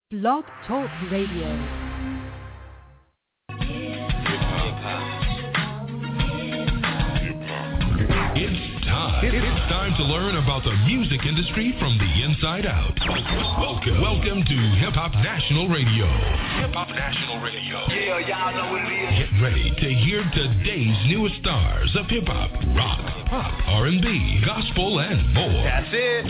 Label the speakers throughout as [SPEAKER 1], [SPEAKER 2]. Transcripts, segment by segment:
[SPEAKER 1] Blog Talk Radio.
[SPEAKER 2] It's time to learn about the music industry from the inside out. Welcome to Hip Hop National Radio. Hip Hop National Radio.
[SPEAKER 3] Yeah, y'all know what it is.
[SPEAKER 2] Get ready to hear today's newest stars of hip hop, rock, pop, R&B, gospel, and more.
[SPEAKER 3] That's it.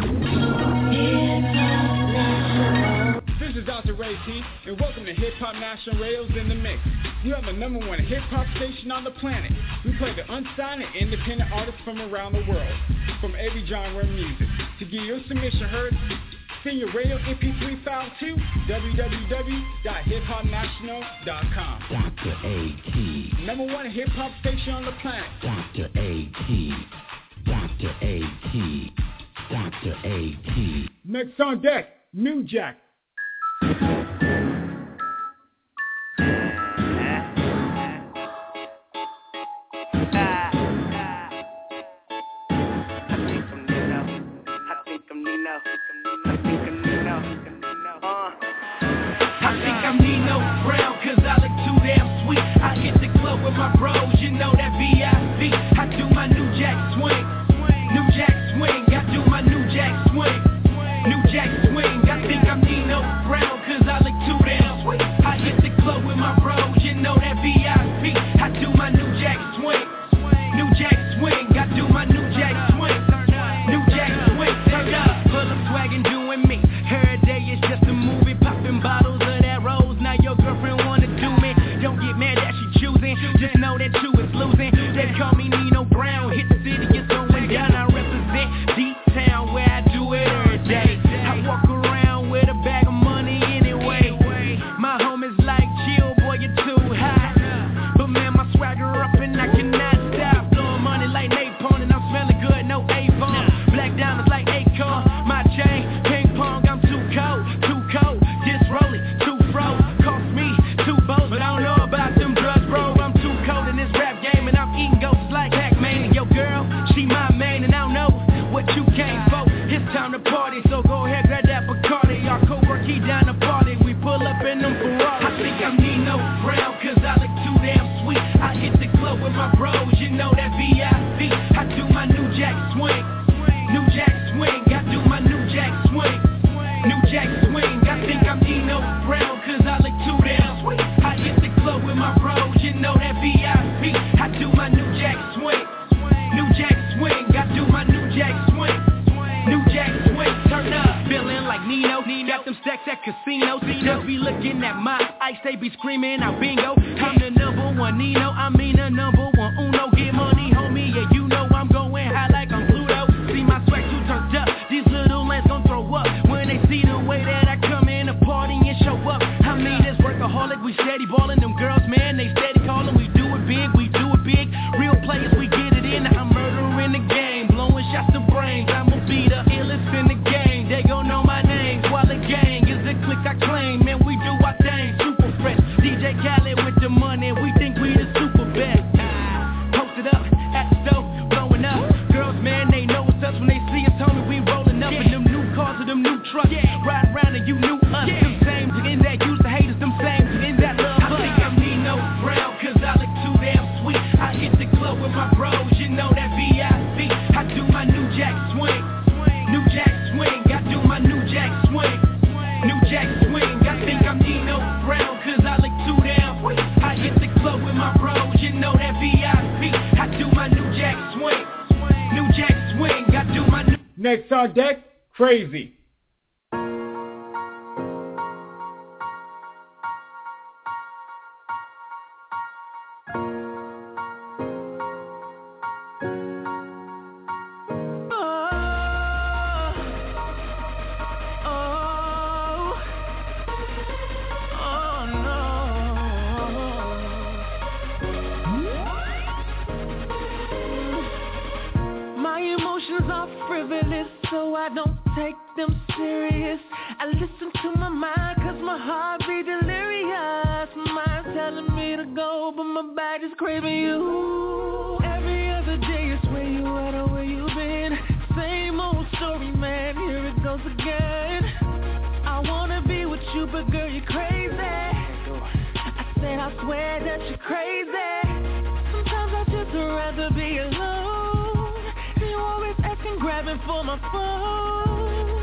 [SPEAKER 4] This is Dr. Ray T, and welcome to Hip Hop National Radio's In The Mix. You have the #1 hip hop station on the planet. We play the unsigned and independent artists from around the world, from every genre of music. To get your submission heard, send your radio MP3 file to www.hiphopnational.com.
[SPEAKER 5] Dr. A.T.
[SPEAKER 4] #1 hip hop station on the planet.
[SPEAKER 5] Dr. A.T. Dr. A.T. Dr. A.T.
[SPEAKER 4] Next on deck, New Jack.
[SPEAKER 6] With my bros, you know that VIP. I do my New Jack swing. New Jack swing. I do my New Jack swing. New Jack swing. I think I'm Nino Brown, cause I look too damn sweet. I hit the club with my bros, you know that VIP. I do my New Jack swing. New Jack swing. I do my New Jack swing. New Jack swing. Turn up. Full of swag and doing me. Her day is just a movie. Popping bottles of that rose. Now your girlfriend wanna do me. Don't get mad that she choosing. Just know that you is losing. They call me Nino Brown. Hit the city, it's going down. I represent D-Town where I do it every day. I walk around with a bag of money anyway. My homies like, chill, boy, you're too high. But man, my swagger up and I cannot stop. Blowing money like napalm and I'm smelling good, no Avon. Black diamonds like Acorn. My chain, ping pong, I'm too cold. Too cold, just roll it, too froze. Cost me 2 boats, but I don't know about them drugs, bro. I'm too cold in this rap game and I'm eating ghosts like Pac-Man. And yo girl, she my main and I don't know what you came for. It's time to party, so go ahead, grab that Bacardi. Our co-work, he down to party. We pull up in them Ferraris. I think I'm Nino Brown, cause I look too damn sweet. I hit the club with my bros, you know that VIP. I do my New Jack swing. New Jack swing. I do my New Jack swing. New Jack swing. I think I'm Nino Brown, cause I look too damn sweet. I hit the club with my bros, you know that VIP. I do my New Jack swing. New Jack swing. I do my New Jack swing. New Jack swing. Turn up. Feeling like Nino. Got them stacks at casinos. Just be looking at my ice. They be screaming out bingo. I'm the #1 Nino. I mean the #1 Uno. Get money, homie. Yeah, you know I'm going high like I'm Pluto. See my swag too turned up. These little lambs gon' throw up when they see the way that I come in the party and show up. I mean this workaholic. We steady ballin'. Them girls, man, they steady callin'. We do it big. We do it big. Real players, we get it in. I'm murdering the game. Blowing shots to brains. I'ma be the illest in the game. They gon' know my name. While the gang is the clique I claim. Man, we do our thing. Super fresh. DJ Khaled with the money. We think we the super best. Posted up at the stove, blowing up. Girls, man, they know what's up when they see us, homie. We rolling up in them new cars or them new trucks. Ride around and you knew us. Them same in that used to hate us. Them same in that love us. I think I'm Nino Brown, cause I look too damn sweet. I hit the club with my bros, you know that VIP. I do my New Jack swing. New Jack swing. I do my New Jack swing. New Jack swing. I think I'm Nino Brown, cause I look too damn sweet. I hit the club with my bros, you know that VIP. I do my New Jack swing. New Jack swing. I do my new.
[SPEAKER 4] Next on deck, Crazy.
[SPEAKER 7] So I don't take them serious. I listen to my mind cause my heart be delirious. My mind's telling me to go, but my body is craving you. Every other day is where you at or where you been. Same old story, man, here it goes again. I wanna be with you, but girl, swear that you're crazy. Sometimes I just rather be alone. You always asking, grabbing for my phone.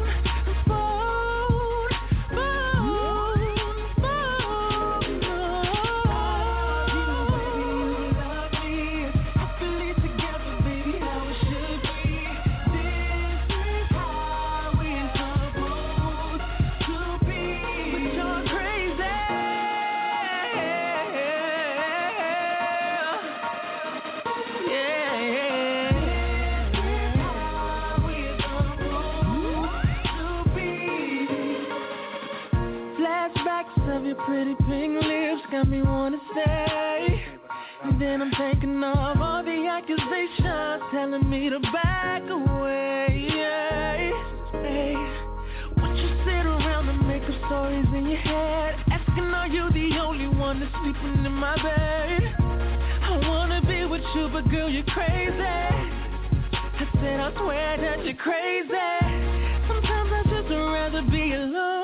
[SPEAKER 7] Pretty pink lips got me wanna stay. And then I'm thinking of all the accusations telling me to back away. Hey, would you sit around and make up stories in your head, asking are you the only one that's sleeping in my bed? I wanna be with you, but girl, you're crazy. I said I swear that you're crazy. Sometimes I just rather be alone.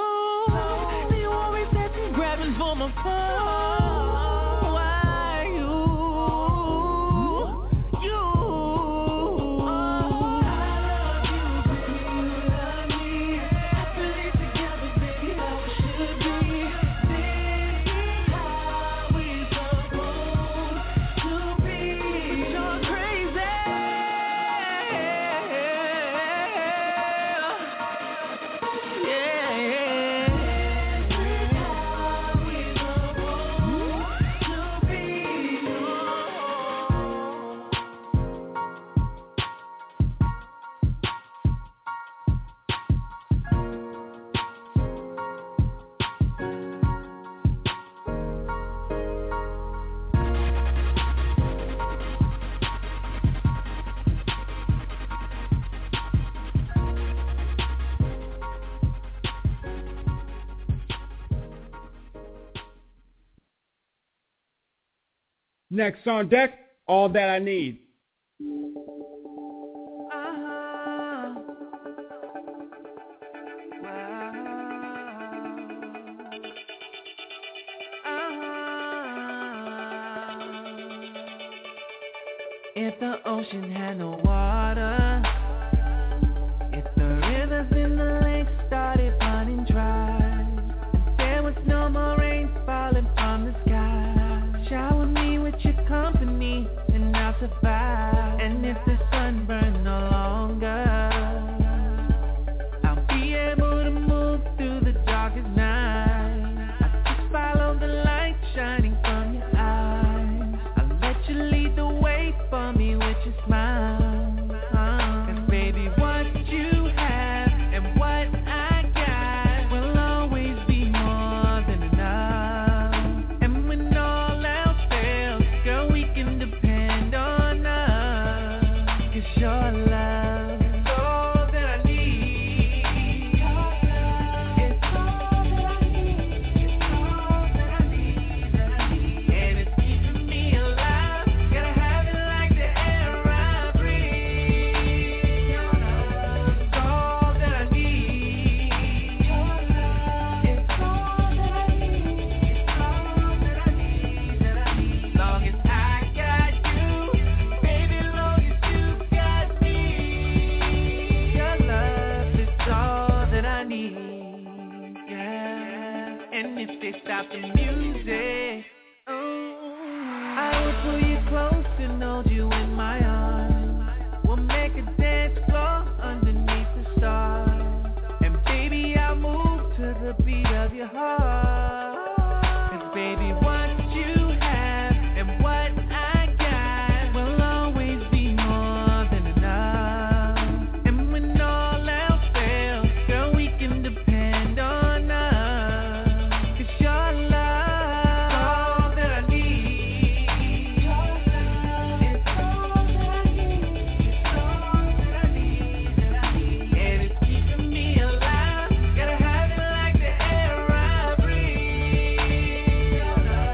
[SPEAKER 7] Grabbing for my phone. Why you? I love you, baby, you love me. Happily together, baby, how it should be. This is how we supposed to be. You're crazy.
[SPEAKER 4] Next on deck, All That I Need.
[SPEAKER 7] If the ocean had no water, if the rivers in the lake started running dry, if there was no more rain falling from the sky, shower me with your company and I'll survive. And if the sun burns no longer, I'll be able to move through the darkest night. I just follow the light shining from your eyes. I'll let you lead the way for me with your smile. 'Cause baby, what you have and what I got will always be more than enough. And when all else fails, girl, we can depend on us. 'Cause your love is all that I need. It's all that I need. It's all that I need. And it's keeping me alive. Gotta have it like the air I breathe. Your love is all that I need. Your love is all that I need. It's all that I need. Long as I got you, baby, long as you got me. Your love is all that I need. Yeah. And if they stop the music, I will pull you close and hold you in my arms. We'll make a dance floor underneath the stars. And baby, I'll move to the beat of your heart. 'Cause baby, what you have and what I got will always be more than enough. And when all else fails, girl, we can depend on us. 'Cause your love is all that I need. Your love is all that I need. It's all that I need. And it's keeping me alive. Gotta have it like the air I breathe. Your love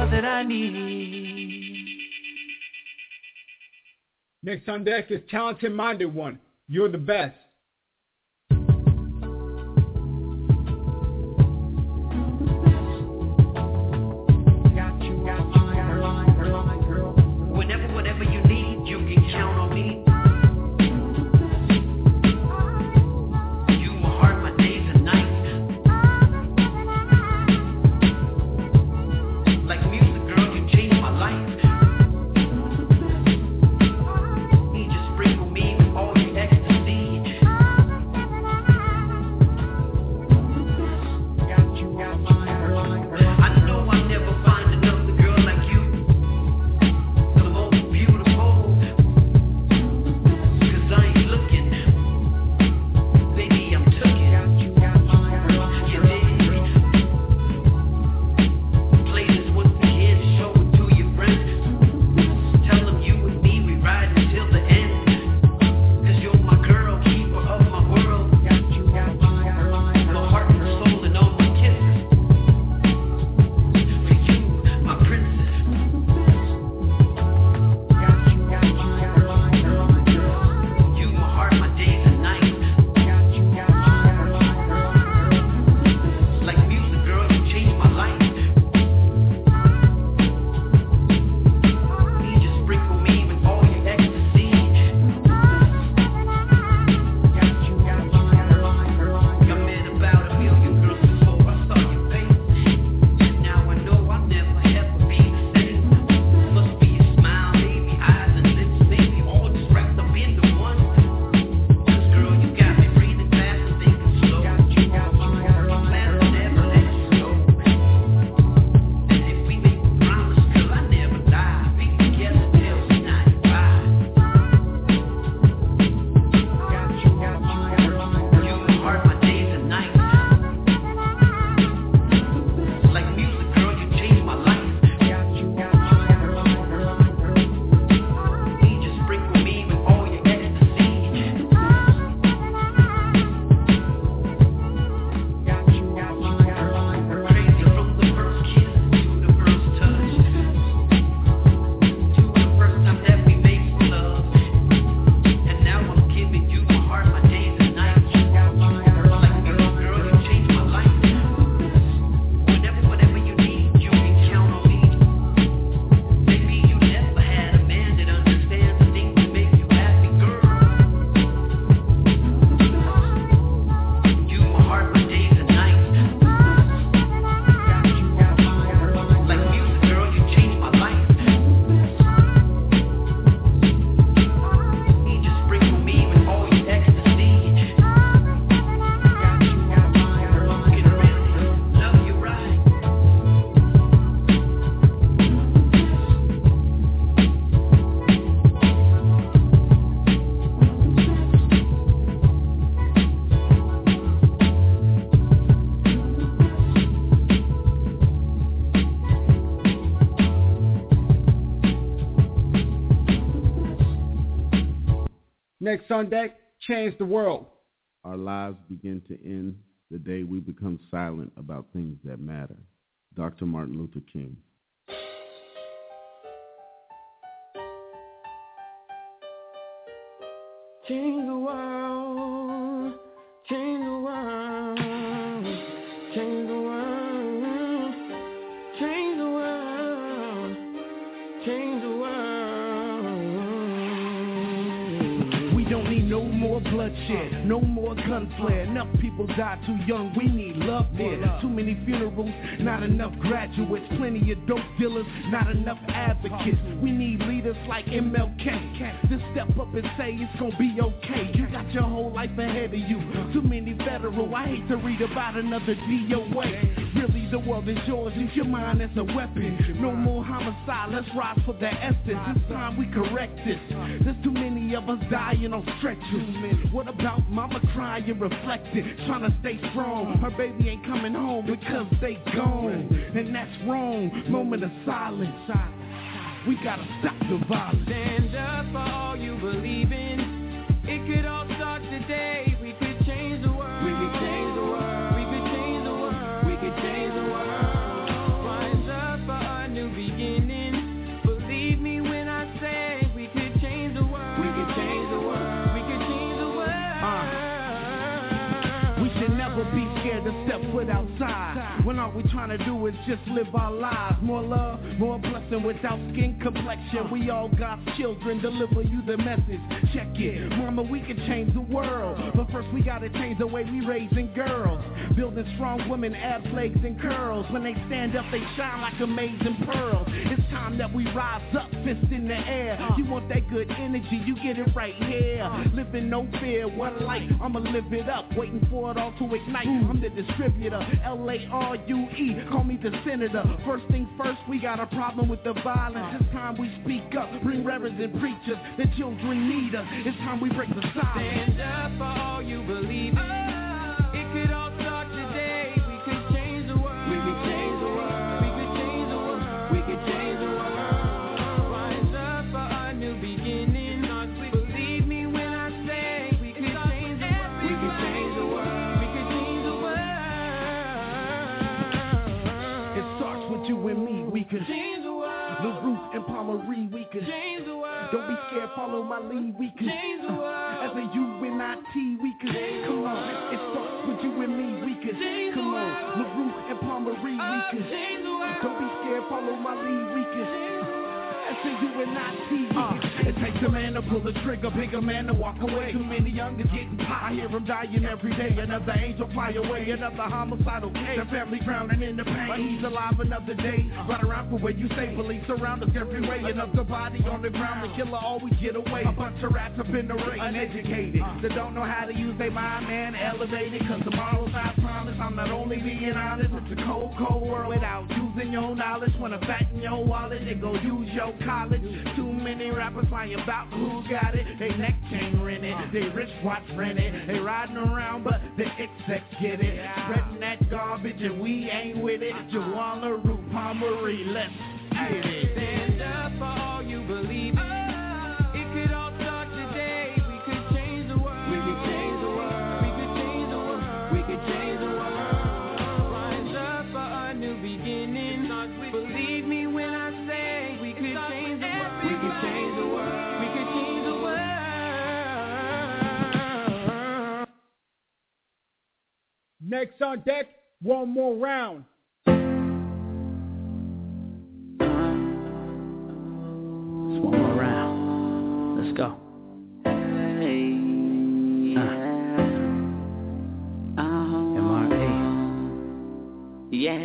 [SPEAKER 7] all that I need.
[SPEAKER 4] Next on deck is Talented Minded One. You're the best.
[SPEAKER 6] Whatever you need, you can count on me. You my heart, my days and nights. Like music, girl, you changed my life. You just sprinkle me with all your ecstasy. I know I'll never find another girl like you.
[SPEAKER 4] Next on deck, Change the World.
[SPEAKER 8] Our lives begin to end the day we become silent about things that matter. Dr. Martin Luther King.
[SPEAKER 7] Change the world, change the world, change the world, change the world, change the world. We don't need no more bloodshed, no more gunfire. Enough people die too young, we need love there. Too many funerals, not enough graduates. Plenty of dope dealers, not enough advocates. We need leaders like MLK to step up and say it's gonna be okay. You got your whole life ahead of you. Too many federal, I hate to read about another DOA. Really, the world is yours, use your mind as a weapon. No more homicide, let's rise for the essence. It's time we correct this. There's too many of us dying on stretchers. What about mama crying, reflecting, trying to stay strong? Her baby ain't coming home because they gone, and that's wrong. Moment of silence. We gotta stop the violence. Stand up for all you believe in. It could all start today. We could change the world. We could change the world. We could change the world. We could change the world. Rise up for a new beginning.
[SPEAKER 9] scared to step foot outside, when all we trying to do is just live our lives. More love, more blessing without skin complexion. We all got children, deliver you the message. Check it, mama, we can change the world, but first we gotta change the way we raising girls. Building strong women, abs, legs, and curls. When they stand up, they shine like amazing pearls. It's time that we rise up, fist in the air. You want that good energy, you get it right here. Living no fear, one life, I'ma live it up. Waiting for it all to ignite. I'm the distributor, L-A-R-U-E, call me the senator. First thing first, we got a problem with the violence. It's time we speak up, bring reverends and preachers. The children need us, it's time we break the silence.
[SPEAKER 6] Stand up for all you believe in. It could all start today. We could change the world. We could change the world. We could change the world. We could change the world. Rise up for a new beginning. Believe me when I say we could change the world. We could change the world. We could change the world.
[SPEAKER 9] It starts with you and me. We could
[SPEAKER 6] change the world.
[SPEAKER 9] The Root and Palmery. We could
[SPEAKER 6] change the world.
[SPEAKER 9] Don't be scared, follow my lead. We could
[SPEAKER 6] change the world.
[SPEAKER 9] As a UNIT, we could come on. It starts with you and me. We could come on. The Root and Palmery. We could don't be scared, follow my lead. We could. As a UNIT. It takes a man to pull the trigger, bigger man to walk away. Too many youngers getting popped. I hear them dying every day. Another angel fly away, another homicidal case. The family drowning in the pain, but he's alive another day. Right around for where you stay, police surround us every way. Another body on the ground, the killer always get away. A bunch of rats up in the ring, uneducated, that don't know how to use their mind, man, elevated. Cause tomorrow's not promised. I'm not only being honest, it's a cold, cold world without using your knowledge. Wanna fatten your wallet, they go use your college. Too many rappers lying about who got it. They neck chain rented, they wristwatch rented. They riding around but the execs get it. Spreading that garbage and we ain't with it. Joanna Root Palmery, let's get it.
[SPEAKER 6] Stand up for all you believe in. It could all start today. We could change the world. We could change the world. We could change the world. We could change the world. Rise up for a new beginning. Believe me when I say we could change the world. We could change the world. We could change the world.
[SPEAKER 4] Next on deck, one more round.
[SPEAKER 10] It's one more round. Let's go. MRA. Yeah.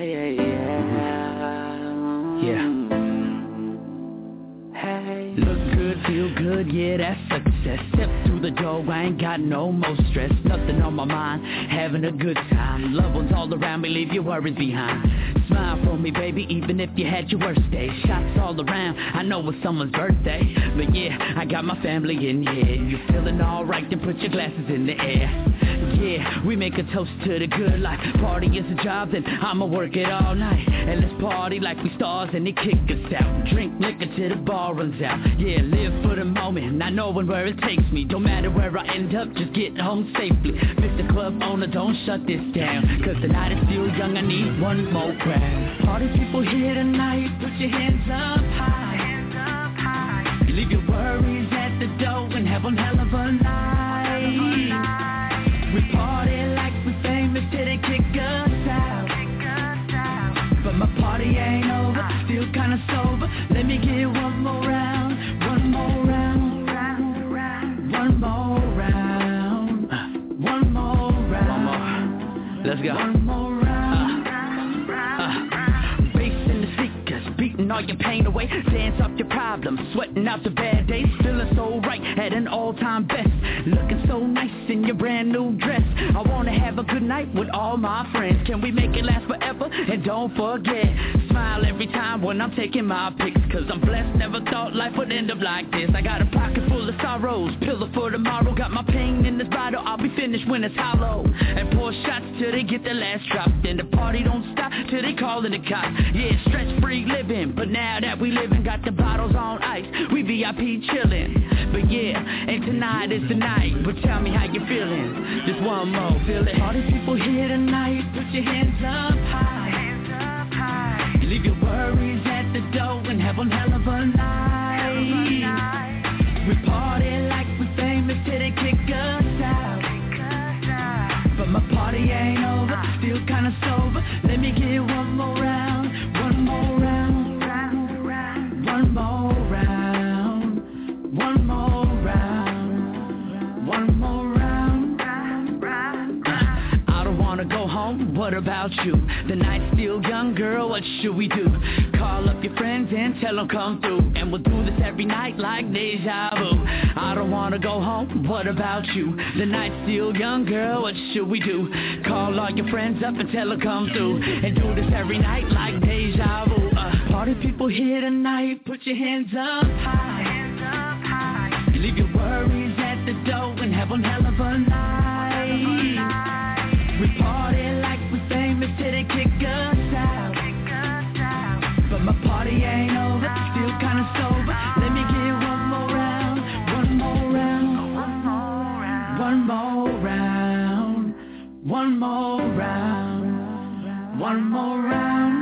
[SPEAKER 10] Hey. Look good, feel good, yeah, that's success. Step through the door, I ain't got no more stress. Nothing on my mind, having a good time. Loved ones all around me, leave your worries behind. Smile for me, baby, even if you had your worst day. Shots all around, I know it's someone's birthday. But yeah, I got my family in here. You feeling alright, then put your glasses in the air. Yeah, we make a toast to the good life. Party is a job, then I'ma work it all night. And let's party like we stars and they kick us out. Drink liquor till the bar runs out. Yeah, live for the moment, not knowing where it takes me. Don't matter where I end up, just get home safely. Mr. Club owner, don't shut this down. Cause the night is still young, I need one more crowd. Party people here tonight, put your hands up high. Leave your worries at the door and have one hell of a night. We party like we famous till they kick us out. But my party ain't over, still kinda sober. Let me get one more round, one more round, one more round, one more round. One more. Let's go. One more round. Bass in the speakers, beating all your pain away. Dance off your problems, sweating out the bad days. Feeling so right at an all-time best. Looking so nice in your brand new dress. I wanna have a good night with all my friends. Can we make it last forever? And don't forget, smile every time when I'm taking my pics. Cause I'm blessed, never thought life would end up like this. I got a pocket full of sorrows, pillow for tomorrow. Got my pain in this bottle, I'll be finished when it's hollow. And pour shots till they get the last drop. Then the party don't stop till they callin' the cops. Yeah, stress free living, but now that we living, got the bottles on ice. We VIP chillin'. But yeah, and tonight is the night. But tell me how you feeling. Just one more, feel it. All these people here tonight, put your hands up high. Leave your worries at the door and have one hell of a night. We party like we famous till they kick us out. But my party ain't over, still what about you? The night's still young, girl, what should we do? Call up your friends and tell them come through, and we'll do this every night like deja vu. I don't wanna go home, what about you? The night's still young, girl, what should we do? Call all your friends up and tell them come through, and do this every night like deja vu. Party people here tonight, put your hands up high. Leave your worries at the door and have one hell of a night. We party like we famous till they kick us out. But my party ain't over, still kinda sober. Let me get one more round, one more round, one more round, one more round, one more round.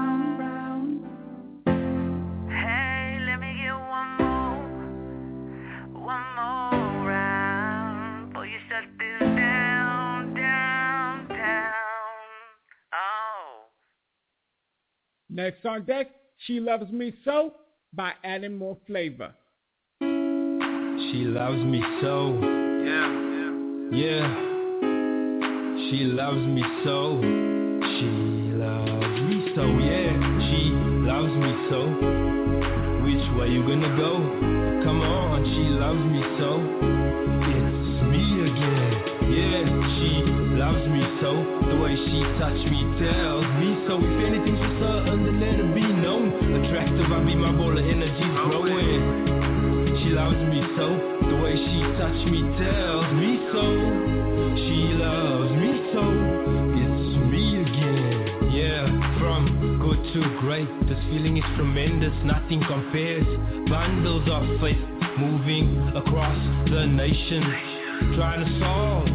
[SPEAKER 10] Hey, let me get one more round. Boy, you shut this down, down, down. Oh.
[SPEAKER 4] Next on deck, She Loves Me So by adding more flavor.
[SPEAKER 11] She loves me so. Yeah. She loves me so. She loves me so. Yeah. She loves me so. Which way you gonna go? Come on, she loves me so. It's me again. Yeah, she loves me so. The way she touched me tells me so. If anything's for certain, then let it be known. Attractive, I be my ball of energy's growing. She loves me so. The way she touched me tells me so. She loves me so. It's me again. Yeah, from good to great. This feeling is tremendous, nothing compares. Bundles of faith moving across the nation, trying to solve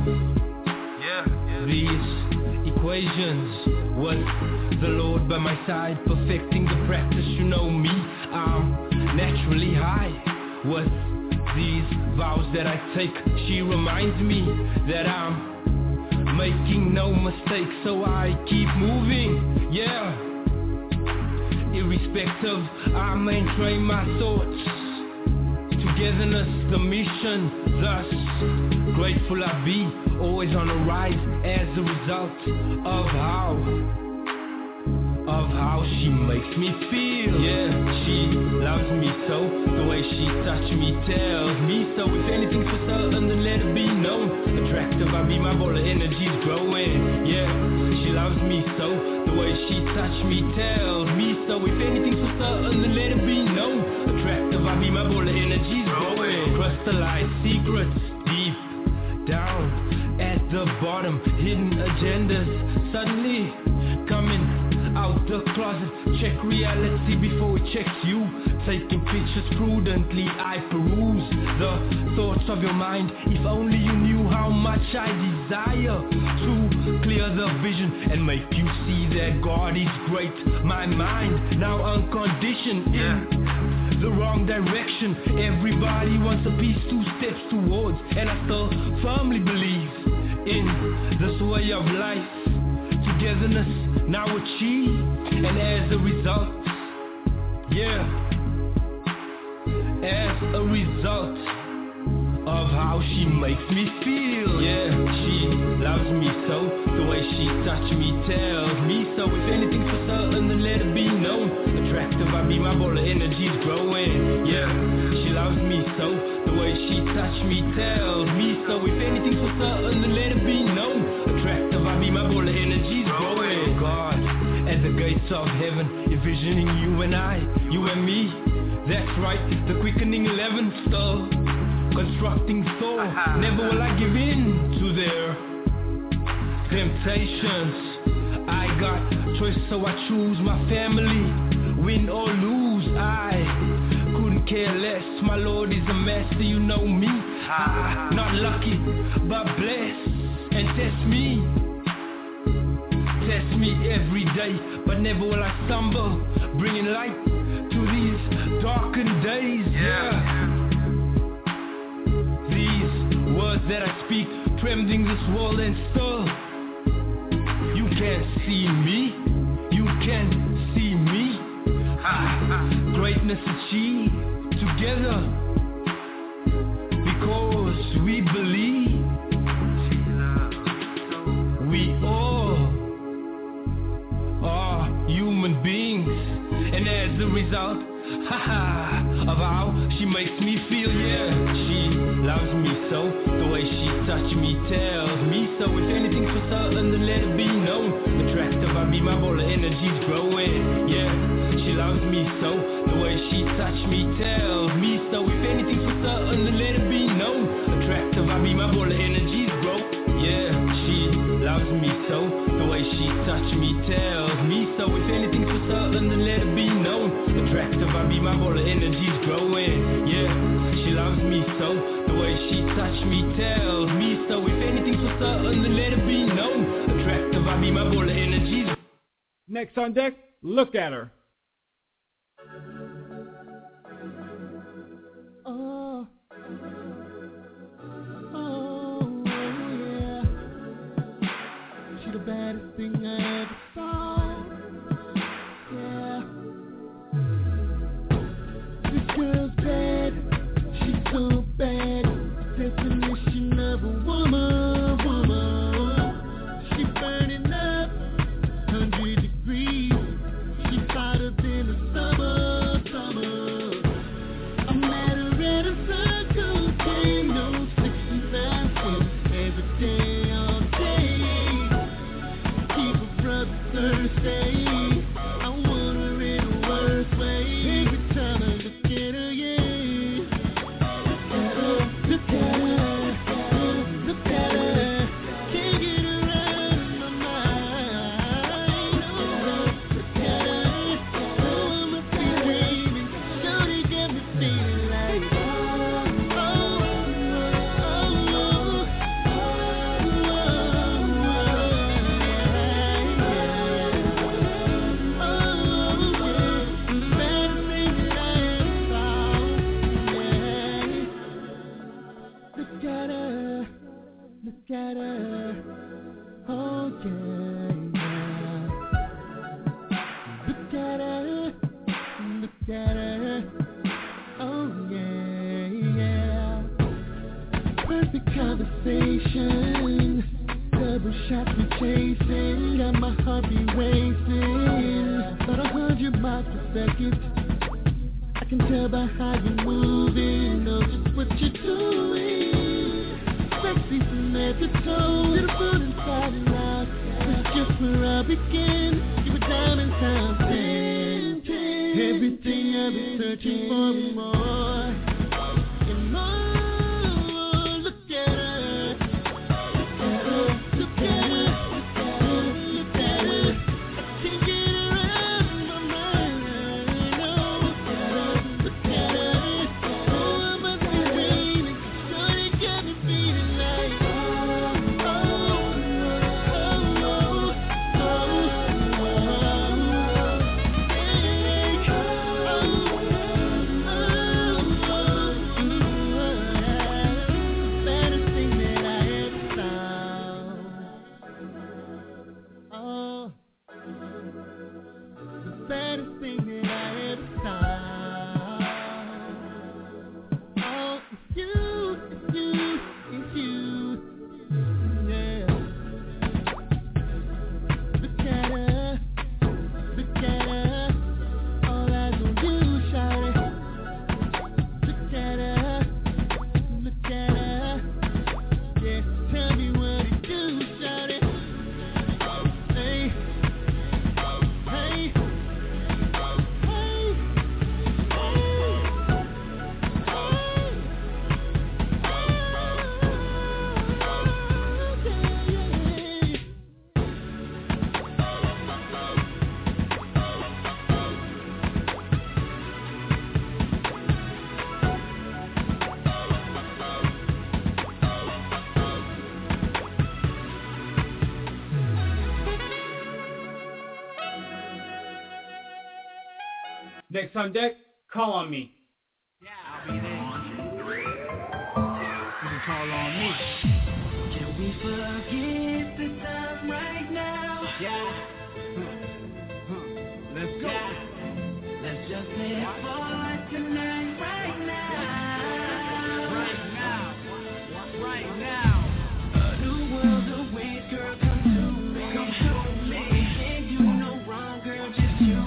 [SPEAKER 11] these equations with the Lord by my side, perfecting the practice. You know me, I'm naturally high with these vows that I take. She reminds me that I'm making no mistakes, so I keep moving, yeah. Irrespective, I maintain my thoughts. Togetherness, the mission, thus grateful I be. Always on the rise as a result of how she makes me feel. Yeah, she loves me so. The way she touched me tells me so. If anything's for certain, then let it be known. Attractive, I be my ball of energy's growing. Yeah, she loves me so. The way she touched me tells me so. If anything's for certain, then let it be known. Attractive, I be my ball of energy's growing. Crystallized secrets deep down at the bottom. Hidden agendas suddenly coming out the closet. Check reality before it checks you. Taking pictures prudently, I peruse the thoughts of your mind. If only you knew how much I desire to clear the vision and make you see that God is great. My mind now unconditioned in the wrong direction. Everybody wants a piece, 2 steps towards, and I still firmly believe in this way of life. Togetherness now achieved, and as a result, as a result of how she makes me feel. Yeah, she loves me so. The way she touched me tells me so. If anything's for certain, then let it be known. Attractive, I be my ball of energy's growing. Yeah, she loves me so. The way she touched me tells me so. If anything's for certain, then let it be known. Attractive, I be my ball of energy's growing. God, at the gates of heaven, envisioning you and I, you and me. That's right, the quickening 11 still constructing soul. Never will I give in to their temptations. I got choice, so I choose my family. Win or lose, I couldn't care less. My Lord is a master, you know me. Not lucky, but blessed. And test me every day, but never will I stumble, bringing light to these darkened days. These words that I speak, trembling this world, and still you can't see me, you can't see me. Greatness achieved together because we believe. We all human beings. And as a result, of how she makes me feel, yeah. She loves me so, the way she touches me tells me so. If anything's for certain, then let it be known. Attractive, I be my ball of energy's growing, yeah. She loves me so, the way she touches me tells me so. If anything's for certain, then let it be known. Attractive, I be my ball of energy's growing, yeah. She loves me so, the way she touches me tells me so. If anything's for certain, then let it be known. Attractive, I be my ball of energy's growing, yeah. She loves me so, the way she touches me tells me so. If anything's for certain, then let it be known. Attractive, I be my ball of energy's.
[SPEAKER 4] Next on deck, look at her.
[SPEAKER 7] Oh, yeah. She the baddest thing I ever saw. Yeah. This girl's bad. She's so bad. Definition of a woman. She burning up 100 degrees. She's hotter than the summer. I'm at her at a circle game. No 69 cents every day, all day. Keep her brother thirsty. I want her in a worse way. Every time I look at her, yeah. Look at her, look at her. Can't get her out of my mind. Look at her, oh, I must be dreaming. Shorty got me feeling like, look at her, look at her, oh yeah. Look at her, look at her, oh yeah. Perfect conversation, double shots we chasing, got my heart be racing, about 100 miles per second. I can tell by how you're moving, know just what you're doing. Sexy from head to toe, beautiful inside and out. This is just where I begin. You were diamond time 10. Everything I've been searching for and more. And more. Look at her. Look at her. Look at her. Look at her. I can't get her out of my mind. Look at her. Oh, I must be dreaming. Shorty got me feeling like, baddest thing that I ever saw. Oh, the baddest thing that I ever saw. Oh, it's you, it's you, it's you, yeah. Look at her, look at her, all eyes on you, shawty. Look at her, yeah, tell me what it do, shawty. Hey, hey, hey, hey,
[SPEAKER 4] Next on deck, call on me.
[SPEAKER 6] You can call on me. Can we forget the time right now? Yeah. Let's go. Let's just live for tonight, right now. Right now. A new world awaits, girl, come to me. Can't do no wrong, girl, just you.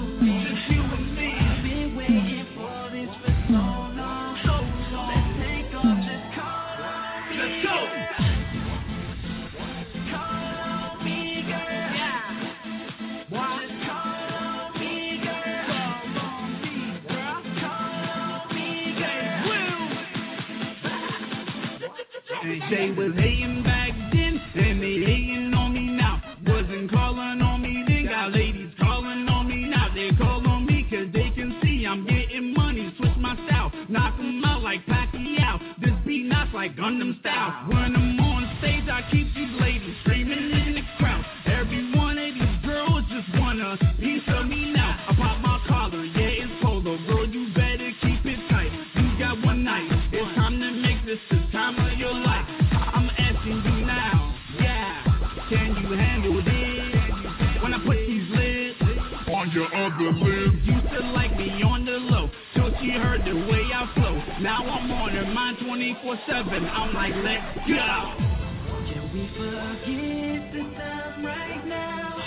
[SPEAKER 4] They was hating back then, and they hating on me now. Wasn't calling on me then, got ladies calling on me now. They call on me cause they can see I'm getting money. Switch my style, knock them out like Pacquiao. This beat knocks like Gundam style. When I'm on stage, I keep these ladies screaming in the crowd. Every one of these girls just want a piece of me now. I pop my collar, yeah, it's polo. Girl, you better keep it tight. You got one night, it's time to make this the time of your life. I'm asking you now, yeah, can you handle this? When I put these lips on your other lips. Used to like me on the low, till she heard the way I flow. Now I'm on her mind 24/7. I'm like, let's go. Can we forget the time right now?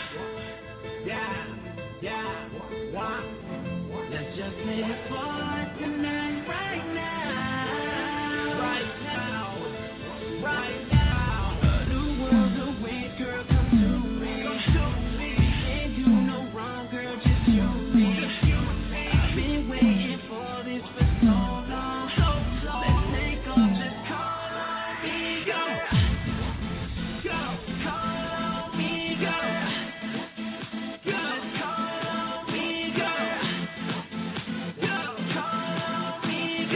[SPEAKER 4] Yeah, why? Let's just live for tonight, right now. Right now. A new world away, girl, come to me. Can't do no wrong, girl, just you me. I've been waiting for this for so long. Let's take off, just call on me, girl. Call on me, girl. Just call on me, girl. Call on me,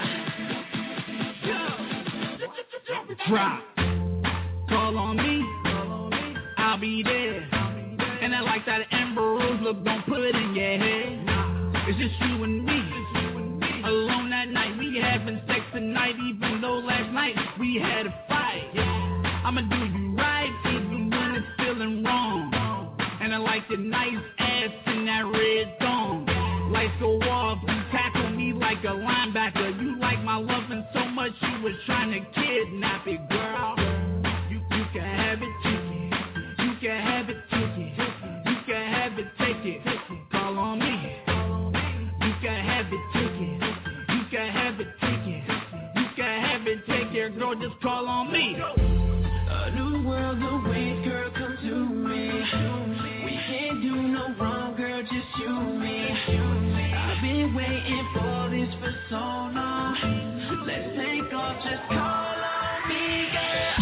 [SPEAKER 4] girl. Drop. Call on me, I'll be there. And I like that Amber Rose look, don't put it in your head. It's just you and me, alone at night. We having sex tonight, even though last night we had a fight. I'ma do you right, even when it's feeling wrong. And I like your nice ass in that red thong. Lights go off, you tackle me like a linebacker. You like my loving so much, you was trying to kidnap it, girl. You can have it, take it. You can have it, take it. You can have it, take it. Call on me. You can have it, take it. You can have it, take it. You can have it, take it. Girl, just call on me. A new world away, girl, come to me. We can't do no wrong, girl, just you and me. I've been waiting for this for so long. Let's take off, just call on me, girl.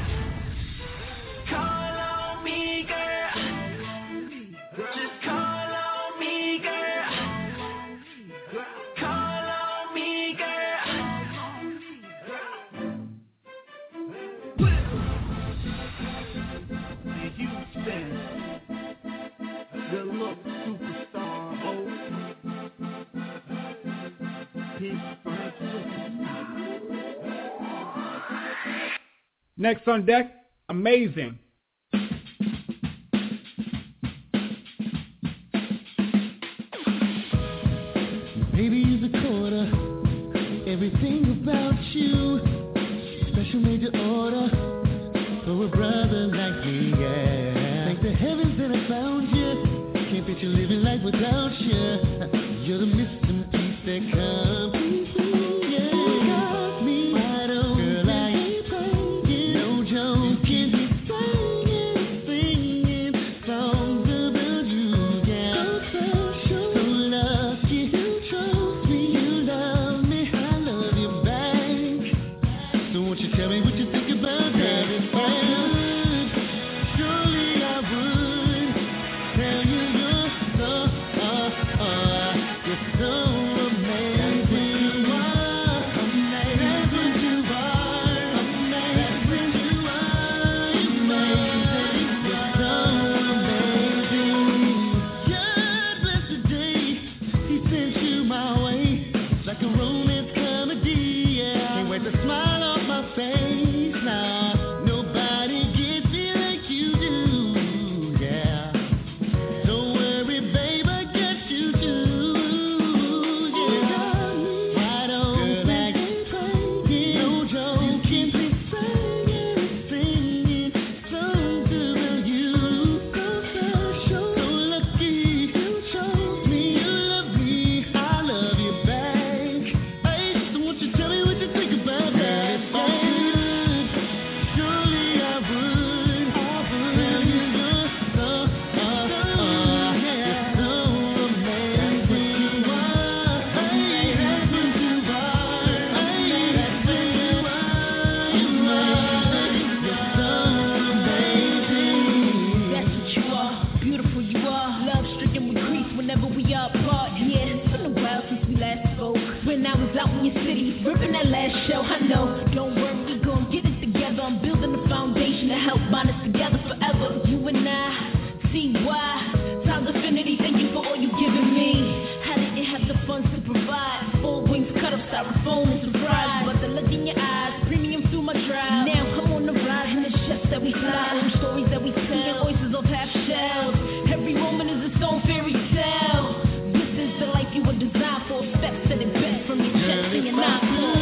[SPEAKER 4] Call on me, girl. Just call on me, girl. Call on me, girl. Houston, the look superstar, oh.
[SPEAKER 12] Next on deck, Amazing.
[SPEAKER 9] Baby, you're the quarter. Everything about you. Special made to order for a brother like me, yeah. Thank the heavens that I found you. Can't picture living life without you. You're the missing piece that completes me. Got me wide open. Girl, I ain't playing. No joke. Can be
[SPEAKER 13] I was out in your city, ripping that last show. I know, don't worry, we gon' get it together. I'm building a foundation to help bind us together forever. You and I, see why. Times Infinity, thank you for all you giving me. I didn't have the funds to provide. 4 wings cut up, styrofoam and surprise. But the look in your eyes, premium through my drive. Now I'm on the rise, and it's just that we fly. Old stories that we tell, voices of half shells. Every woman is its own fairy tale. This is the life you were designed for. Steps that it best from your chest and your knock.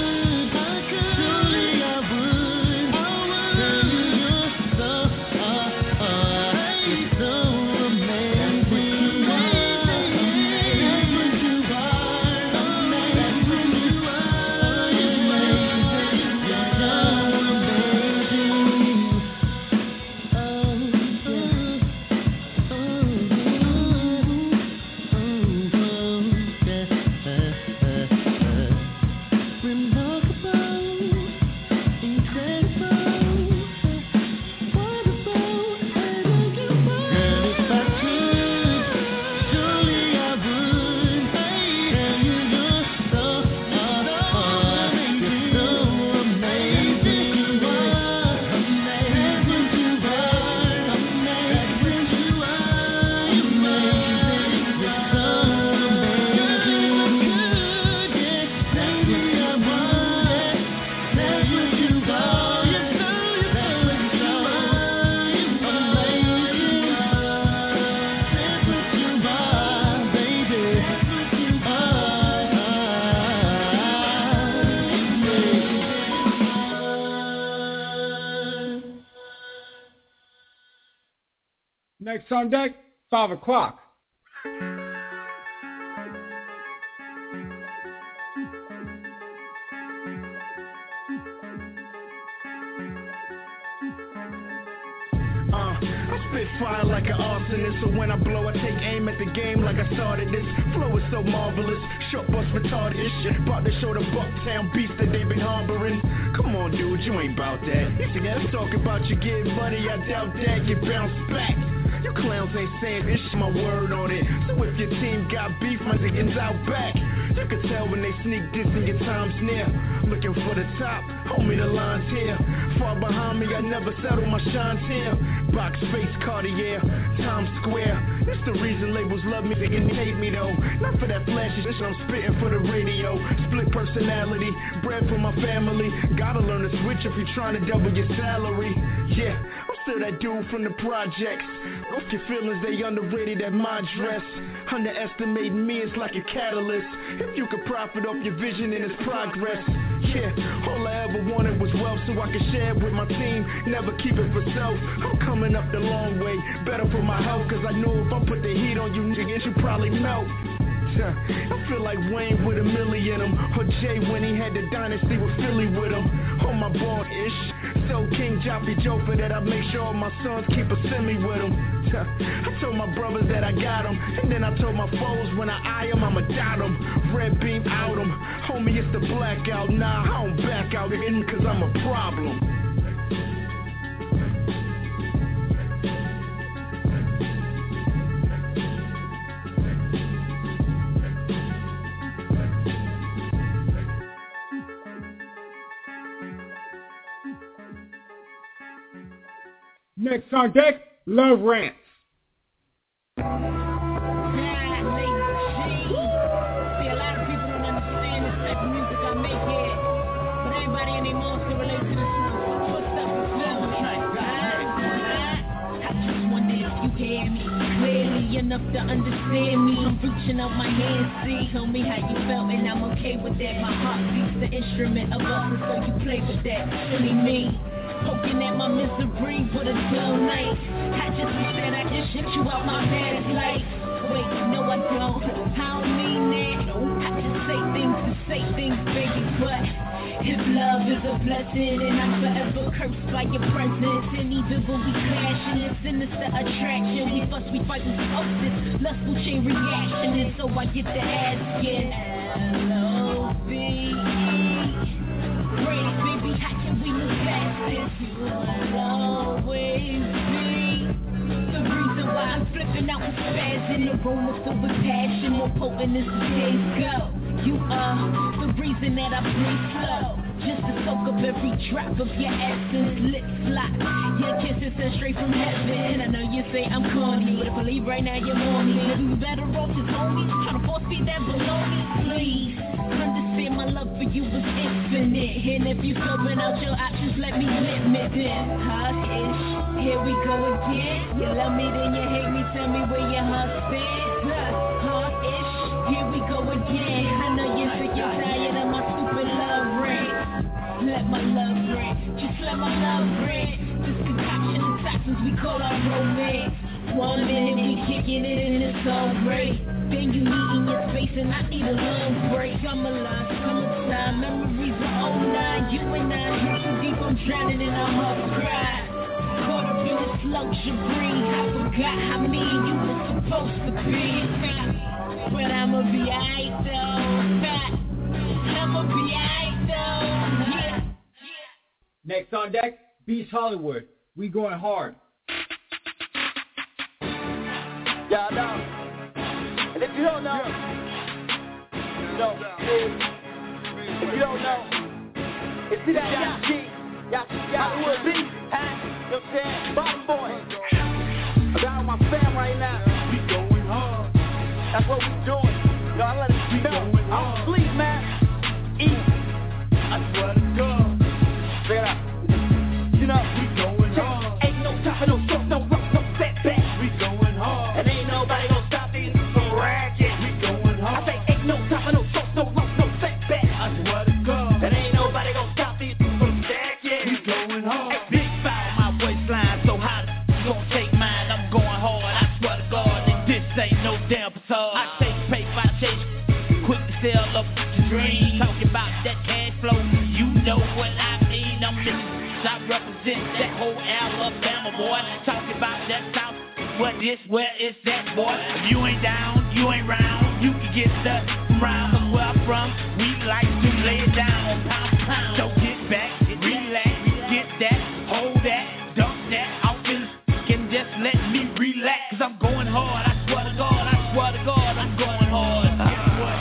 [SPEAKER 12] Next on deck, 5 o'clock.
[SPEAKER 14] Spit fire like an arsonist, so when I blow, I take aim at the game like I started this. Flow is so marvelous, short bus retarded shit. About to show the Bucktown beast that they've been harboring. Come on, dude, you ain't bout that. If you gotta talk about you getting money, I doubt that you bounce back. You clowns ain't saying this, my word on it. So if your team got beef, my niggas out back. You can tell when they sneak this and your time's near. Looking for the top, homie, the line's here. Far behind me, I never settle, my shine's here. Box face, Cartier, Times Square. It's the reason labels love me, they can hate me though. Not for that flashy shit, I'm spitting for the radio. Split personality, bread for my family. Gotta learn to switch if you're trying to double your salary. Yeah, I'm still that dude from the projects. Off your feelings, they underrated at my dress. Underestimating me is like a catalyst. If you could profit off your vision and its progress. Yeah, all I ever wanted was wealth so I could share it with my team. Never keep it for self. I'm coming up the long way. Better for my health, cause I know if I put the heat on you niggas, you probably melt. I feel like Wayne with $1 million in him, or Jay when he had the dynasty with Philly with him. On my ball-ish, so King Joppy Joker that I make sure all my sons keep a semi with him. I told my brothers that I got them, and then I told my foes when I eye them, I'ma dot them. Red beam out them, homie it's the blackout. Nah, I don't back out again cause I'm a problem.
[SPEAKER 12] Next on deck, Love Rants.
[SPEAKER 13] See, a lot of people don't understand this type of music I make here, but everybody in their moms can relate to this one. What's up with Love Rants? I just wonder if you hear me clearly enough to understand me. I'm reaching out my hand, see. Tell me how you felt and I'm okay with that. My heart beats the instrument of us, and so you play with that. Silly me. Poking at my misery with a dull night. I just wish that I could shut you out my past life. Wait, no I don't mean that. I just say things, baby, but if love is a blessing and I'm forever cursed by your presence, and even when we clashing, it's sinister attraction. We fuss, we fight, we focus, lustful chain reaction, and so I get to asking, L-O-V-E. Great, baby, how can we move past this? You will always be the reason why I'm flipping out with spaz in the room filled with passion, more potent as the days go. You are the reason that I breathe slow, just to soak up every drop of your essence. Lips locked, your kisses sent straight from heaven. I know you say I'm corny, but if I leave right now you want me. Maybe we better off as homies, trying to force feed that baloney. Please understand my love for you is infinite, and if you scoping out your options, let me limit them. Hush-ish, here we go again. You love me, then you hate me. Tell me where your heart stands. Hush-ish, here we go again. I know you're sick and tired of my stupid love rant. Let my love rant, just let my love rant. This concoction of toxins we call our romance. 1 minute we kicking it and it's all great. Then you needing your space and I need a long break. I'm alive, summertime, memories of 09. You and I, so deep I'm drowning in a hard cry. Caught up in this luxury, I forgot how me and you were supposed to be. But I'ma be alright though. I'ma be alright though. Yeah.
[SPEAKER 4] Next on deck, Beast Hollywood. We going hard.
[SPEAKER 15] Y'all know. And if you don't know, you know, if you don't know, it's see that y'all Hollywood Beast, you know what I'm saying? Bottom boy. I'm down with my fam right now. We going hard. That's what we doing. Y'all let it know. I don't sleep, man. Eat. I swear to God. Check it out. You know, we going hard. Ain't no time for no short, no rock, no setback. We going hard. And ain't nobody gonna stop these from racket. We going hard. I say ain't no time for no short, no rock, no setback. I swear to God. And ain't nobody gonna stop these from stacking. We going hard. Hey, big foul, my waistline so hot, you gon' take mine. I'm going hard. I swear to God, that this ain't no damn facade. I chase paper, I chase quick to sell up the dream. Talking about that cash flow, you know what I mean. I'm living, I represent that whole Alabama, boy. Talking about that South, what this, where is that, boy? If you ain't down, you ain't round. You can get stuck from round, but where I'm from, we like to lay it down, pound for pound. So get back, relax, get that, hold that, dump that. I'm feeling and just let me relax, cause I'm going hard. I swear to God, I swear to God, I'm going hard. Guess what?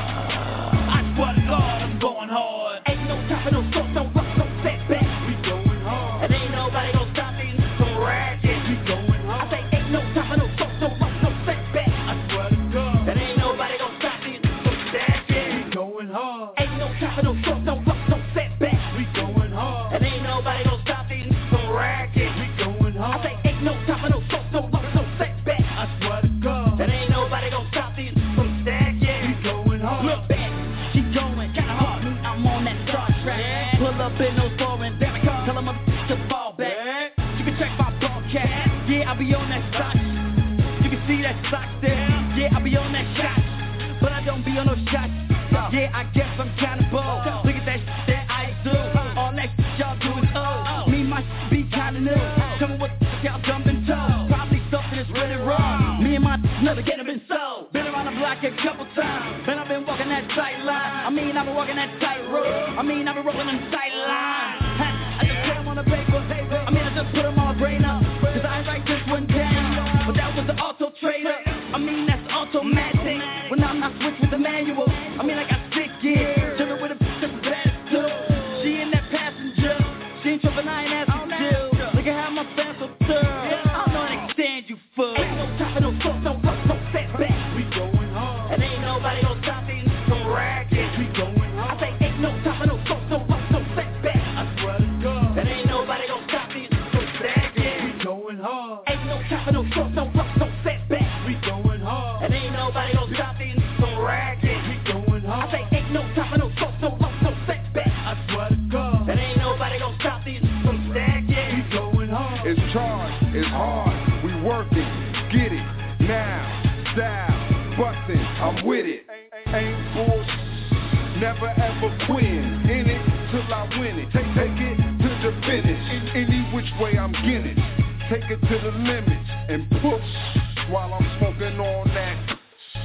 [SPEAKER 15] I swear to God, I'm going hard. Ain't no time for no short, no rock, no setback. We going hard. And ain't nobody gonna stop me from racket. We going hard. I say ain't no time for no short, no rock, no setback. I swear to God. And ain't nobody gonna stop me from stacking. We going hard. Ain't no time for no short, no rock, no setback. We going hard. And ain't nobody gonna stop me from racket. We going hard. I say ain't no time for no short, no rock, no setback. I swear to God. And ain't nobody gonna stop these from stacking. We going hard. Look back, keep going, kinda hard. I'm on that Star Trek. Pull up in those foreign damn car. Tell them I'm to fall back. You can check my broadcast. Yeah, I be on that stock. You can see that stock there. Yeah, I be on that shot. But I don't be on those shots. Yeah, I guess I'm kinda bold. Look at that shit that I do. All that shit y'all do is old. Me, my shit be kinda new. Tell me what y'all jumping toe. Probably something that's really wrong. Me and my never get been sold. Been around the block a couple times. And I've been walking that tight line. I mean, I've been walking that tight road. I mean, I've been rolling them tight lines. I just put them on the paper. I mean, I just put them on my brain up. Cause I ain't write this one down. But that was the auto trader. I mean, that's automatic. When I'm not switch with the manual. I mean, I got 6 gears. Jumping with a bitch that's bad too. She in that passenger. She ain't tripping, I ain't asking you. Look at how my fans so thorough. I don't know how to stand you fool. Ain't no time for no short, no rock, no setback. We going hard. And ain't nobody gonna stop these from racket. We going hard. I say ain't no time for no short, no rock, no setback. I swear to God. And ain't nobody gonna stop these from stacking. We going hard. Ain't no time for no short, no rock, no setback. We going hard. And ain't nobody gonna stop these from racket. We going hard. I say ain't no time for no short, no rock, no setback. I swear to God. And ain't nobody gonna stop these from stacking. We going hard.
[SPEAKER 16] It's charged, it's hard, we working, get it, now, style, bustin', I'm with it, ain't bullshit, never ever quit, in it till I win it, take it to the finish, any which way I'm getting, take it to the limits, and push, while I'm smoking on that,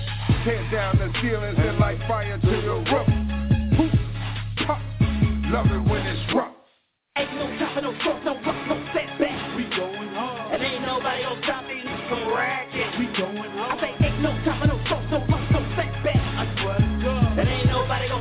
[SPEAKER 16] tear down the ceilings and light fire to the roof, poof, pop, love it when it's rough.
[SPEAKER 15] Ain't no time for no short, no rock, no setback. We going hard. And ain't nobody gonna stop these from racket. We going hard. I say ain't no time for no short, no rock, no setback. I swear to God. And ain't nobody gonna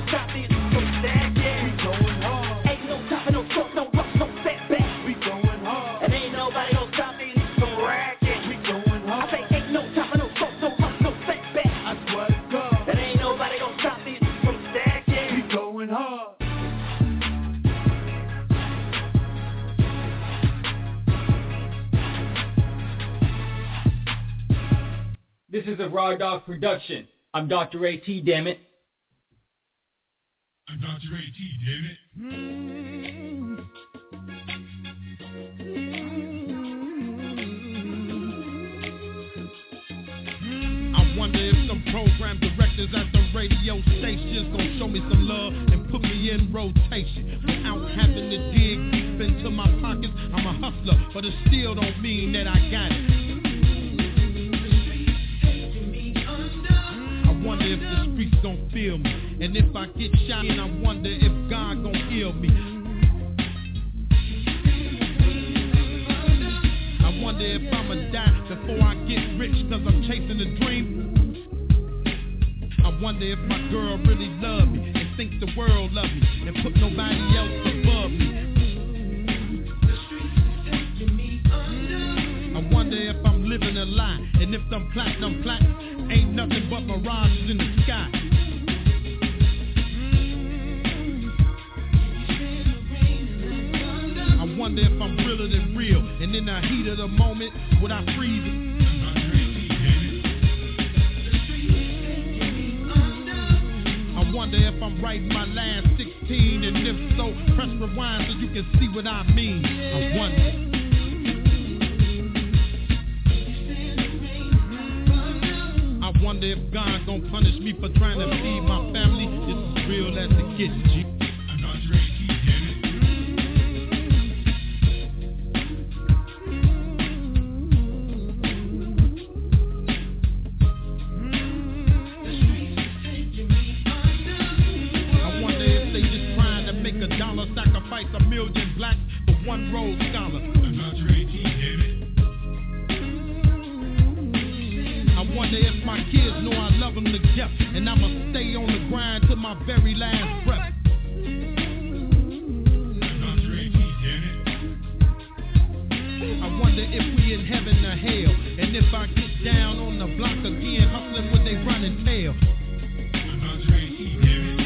[SPEAKER 17] is a Raw Dog production. I'm Dr. A.T., damn it.
[SPEAKER 2] I'm Dr. A.T., damn it.
[SPEAKER 18] I wonder if some program directors at the radio stations gon' show me some love and put me in rotation without having to dig deep into my pockets. I'm a hustler, but it still don't mean that I got it. I wonder if the streets gon' feel me, and if I get shot, and I wonder if God gon' heal me. I wonder if I'ma die before I get rich, cause I'm chasing a dream. I wonder if my girl really love me and think the world love me and put nobody else above me. I wonder if I'm living a lie, and if I'm platinum ain't nothing but mirages in the sky. I wonder if I'm realer than real, and in the heat of the moment, would I freeze it? I wonder if I'm writing my last 16, and if so, press rewind so you can see what I mean. I wonder. I wonder if God gon' punish me for trying to feed my family. This is real as it gets, G. I'm Dr. A.T., damn it. Sacrifice a million blacks for one Rhodes Scholar. I'm Dr. A.T., damn it. I wonder if my kids know I love them to death, and I'ma stay on the grind till my very last breath. I'm Dr. A.T., damn it. I wonder if we in heaven or hell, and if I get down on the block again, hustling with they running tail. I'm Dr. A.T., damn it.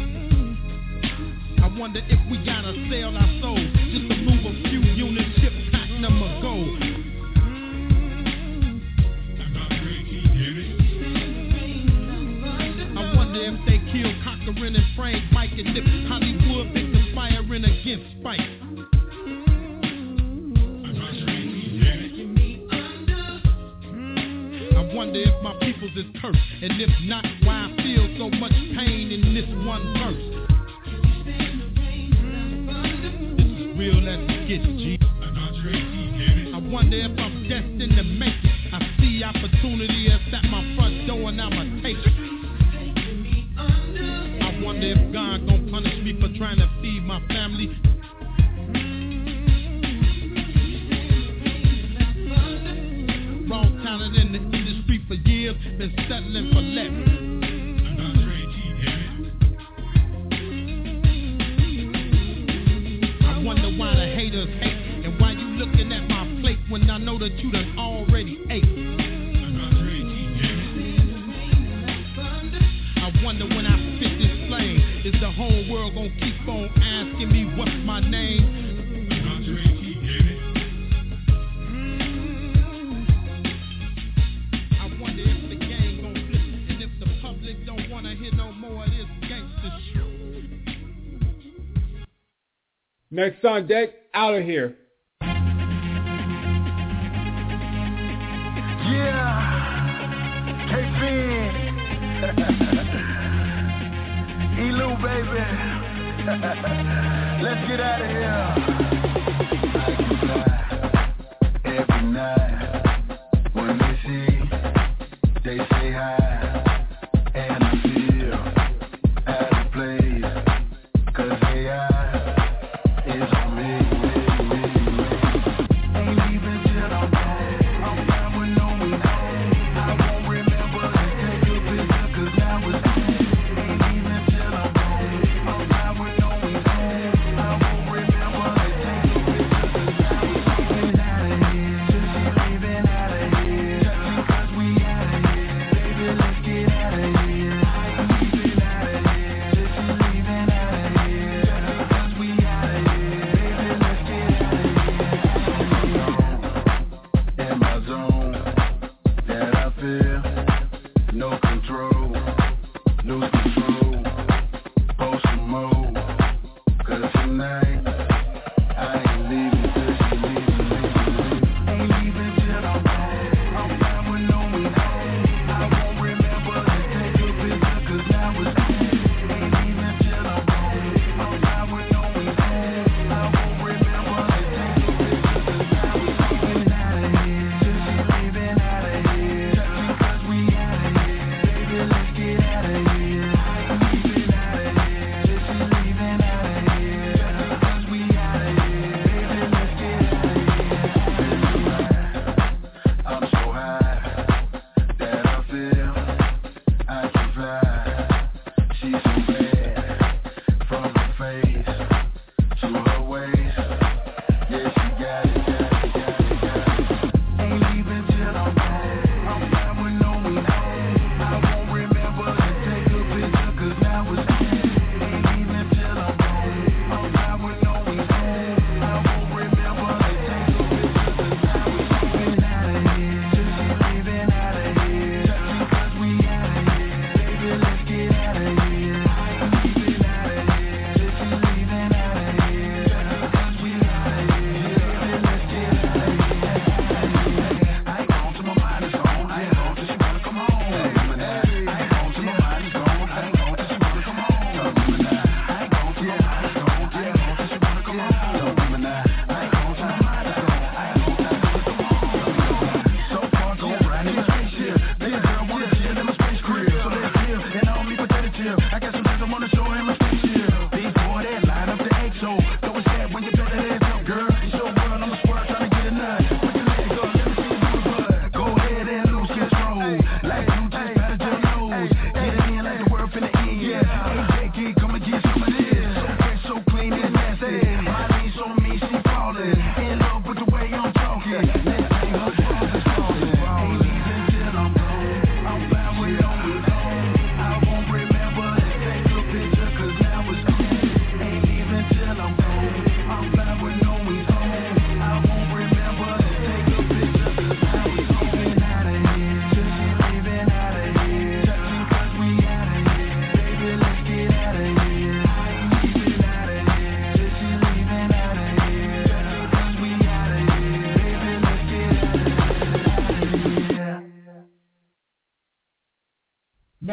[SPEAKER 18] I wonder if we gotta sell our souls just to move a few units, ship platinum or gold. I wonder if they kill Cochran and Frank, Mike, and if Hollywood been conspiring against Spike. I wonder if my peoples is cursed, and if not, why I feel so much pain in this one verse. Real as it gets, G. I wonder if I'm destined to make it. I see opportunity that's at my front door and I'ma take it. I wonder if God gon' punish me for trying to feed my family. Raw talent in the industry for years, been settling for less. Wonder why the haters hate, and why you looking at my plate when I know that you done already ate. I wonder when I spit this flame, is the whole world gonna keep on asking me what's my name? I wonder if the game gon' flip, and if the public don't wanna hear no more of this gangster shit.
[SPEAKER 12] Next on deck, Out of Here.
[SPEAKER 14] Yeah, K-Fin, Elu, baby, let's get out of here. Every night, when they see, they say hi, and I feel out of place, 'cause they are. It's on me. Ain't even till I'm gone. I'm fine with no me home. I won't remember to take a picture 'cause now it's gone. Ain't even till I'm gone. I'm fine with no me home. I won't remember to take a picture.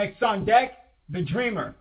[SPEAKER 4] Next on deck, The Dreamer.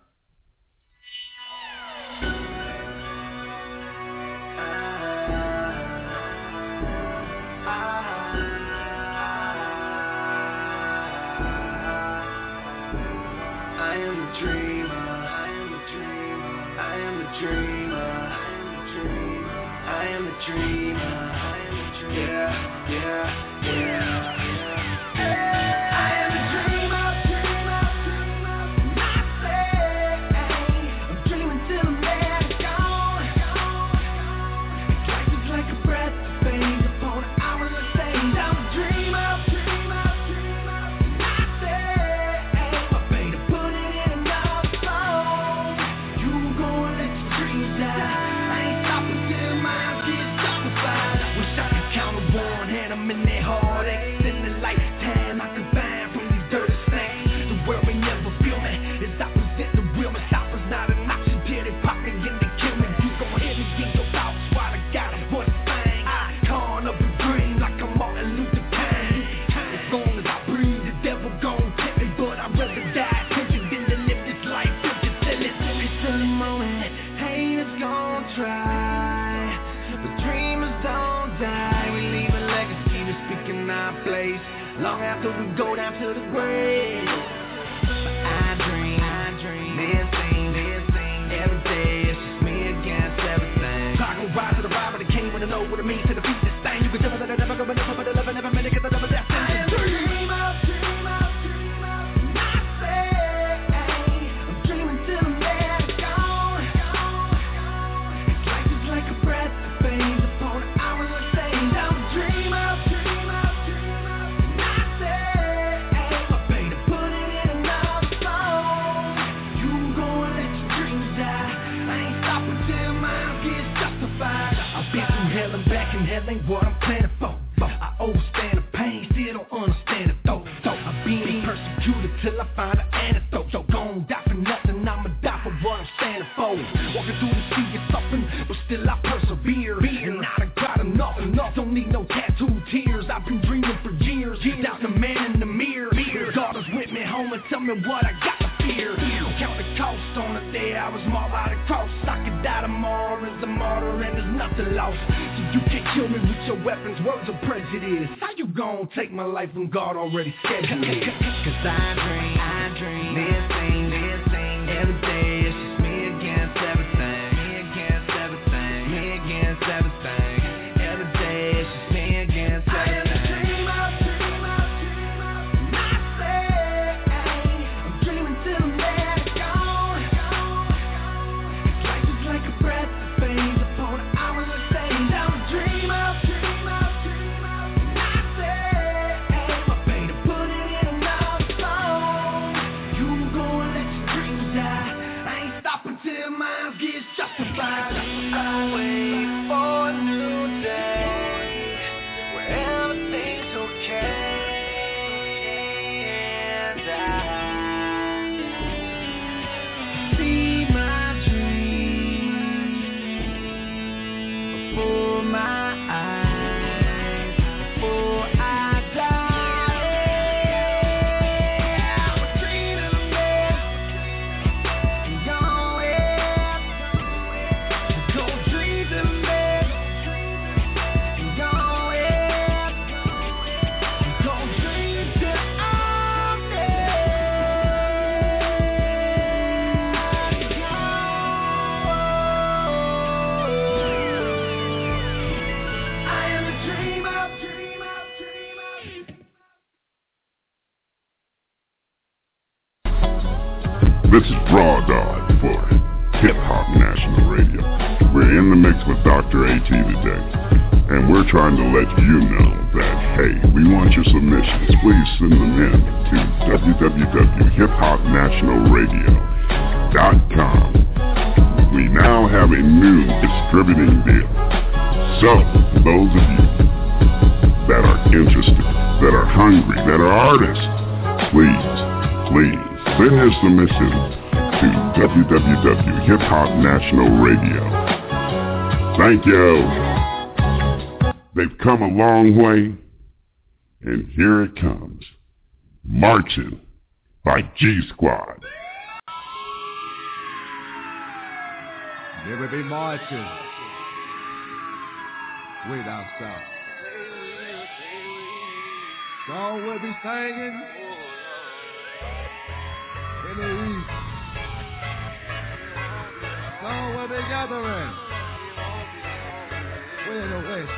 [SPEAKER 6] From God already scheduled it. Cause I dream, this thing, every day it's just me against everything, me against everything, me against everything, every day it's just me against everything. I'm dreaming till the man is gone. Life is like a breath that fades upon an hourless day. I'm a dreamer.
[SPEAKER 19] This is Raw Dog for Hip Hop National Radio. We're in the mix with Dr. AT today, and we're trying to let you know that, hey, we want your submissions. Please send them in to www.hiphopnationalradio.com. We now have a new distributing deal. So, those of you that are interested, that are hungry, that are artists, please, send your submissions to www.hiphopnationalradio. Thank you. They've come a long way, and here it comes, marching by G Squad.
[SPEAKER 20] There will be marching way down south. Song will be singing in the east. Song will be gathering way in the west.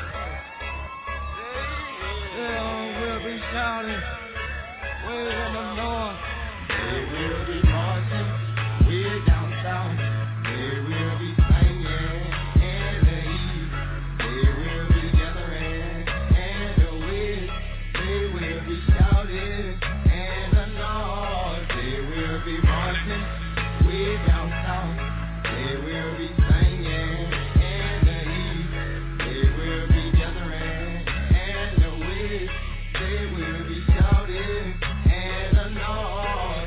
[SPEAKER 20] Song will be shouting way in the north. They will be marching way down south. They will be singing in the east. They will be gathering in the west. They will be shouting in the north. They will be marching way down south. They will be singing in the east. They will be gathering in the west. They will be shouting in the north.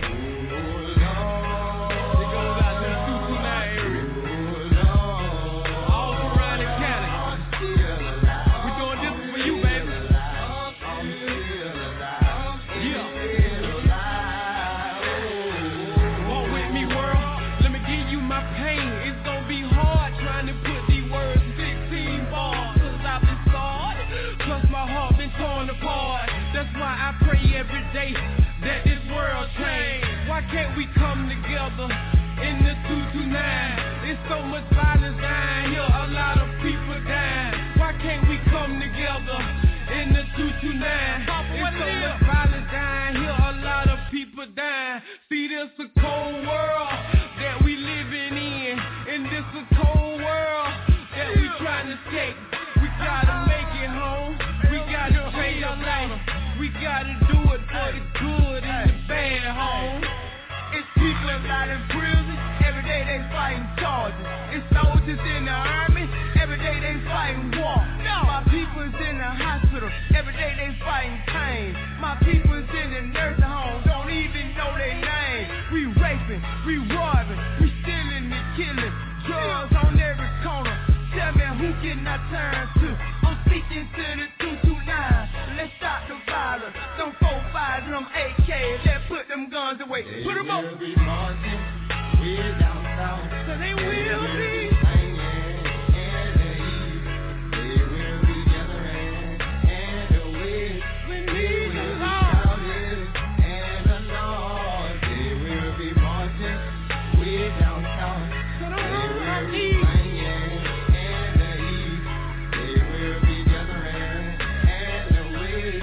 [SPEAKER 6] That this world change. Why can't we come together in the 229? There's so much violence dying here, a lot of people dying. Why can't we come together in the 229? There's so much violence dying here, a lot of people dying. See, this a cold world that we living in, and this a cold world that we trying to escape. We gotta make it home. We gotta change our life. We gotta do it for the good and the bad, home. It's people out in prison, every day they fighting charges. It's soldiers in the army, every day they fighting war. My people's in the hospital, every day they fighting pain. My people's in the nursing home, don't even know their name. We raping, we robbing, we stealing and killing. Drugs on every corner, tell me who getting our turn to. I'm speaking to the 229. Let's stop the violence. Them 4-5 and them AKs. Let's put them guns away. Put them up. They will be marching way down south. So they will be singing in the east. They will be gathering in the west. We need the Lord. In the north. They will be marching way down south. So they will be singing in the east. They will be gathering in the west.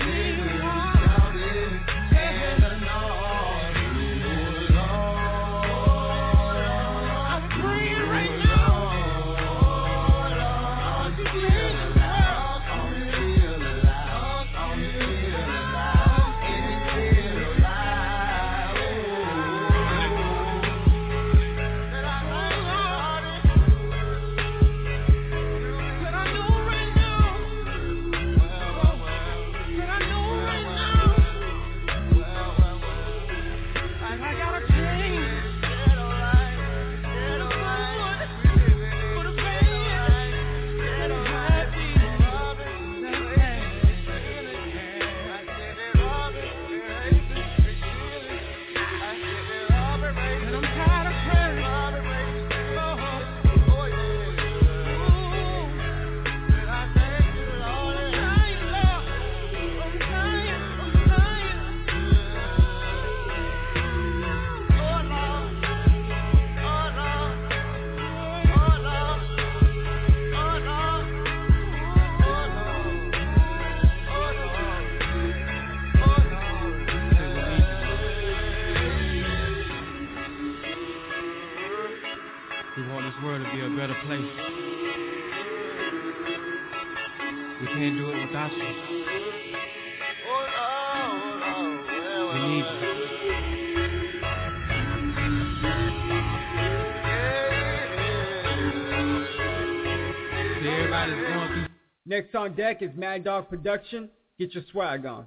[SPEAKER 4] Next on deck is Mad Dog Production. Get your swag on.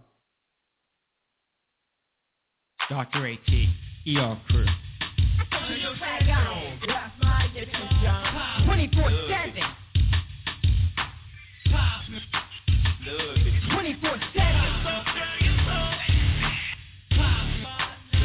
[SPEAKER 17] Dr. A.T., ER Crew.
[SPEAKER 7] 24/7. 24/7.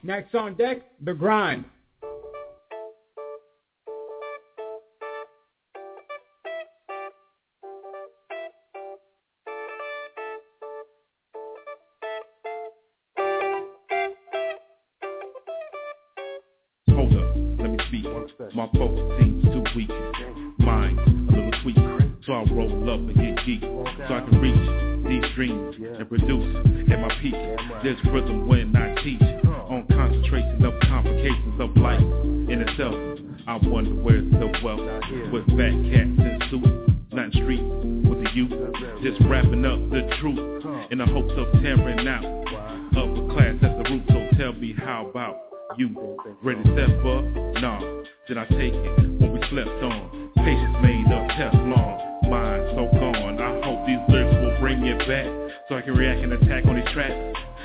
[SPEAKER 12] Next on deck, The Grind.
[SPEAKER 21] Hold up, let me speak. My focus seems too weak. Mine's a little tweak. So I roll up and get geek. So I can reach these dreams and produce at my peak. There's rhythm when I teach. On concentration of complications of life in itself. I wonder where's the wealth with fat cats in suits, not street with the youth, just wrapping up the truth in the hopes of tearing out upper class at the root. So tell me, how about you? Ready to step up? Nah, then I take it when we slept on. Patience made of Teflon, mind so gone. I hope these lyrics will bring it back so I can react and attack on these tracks.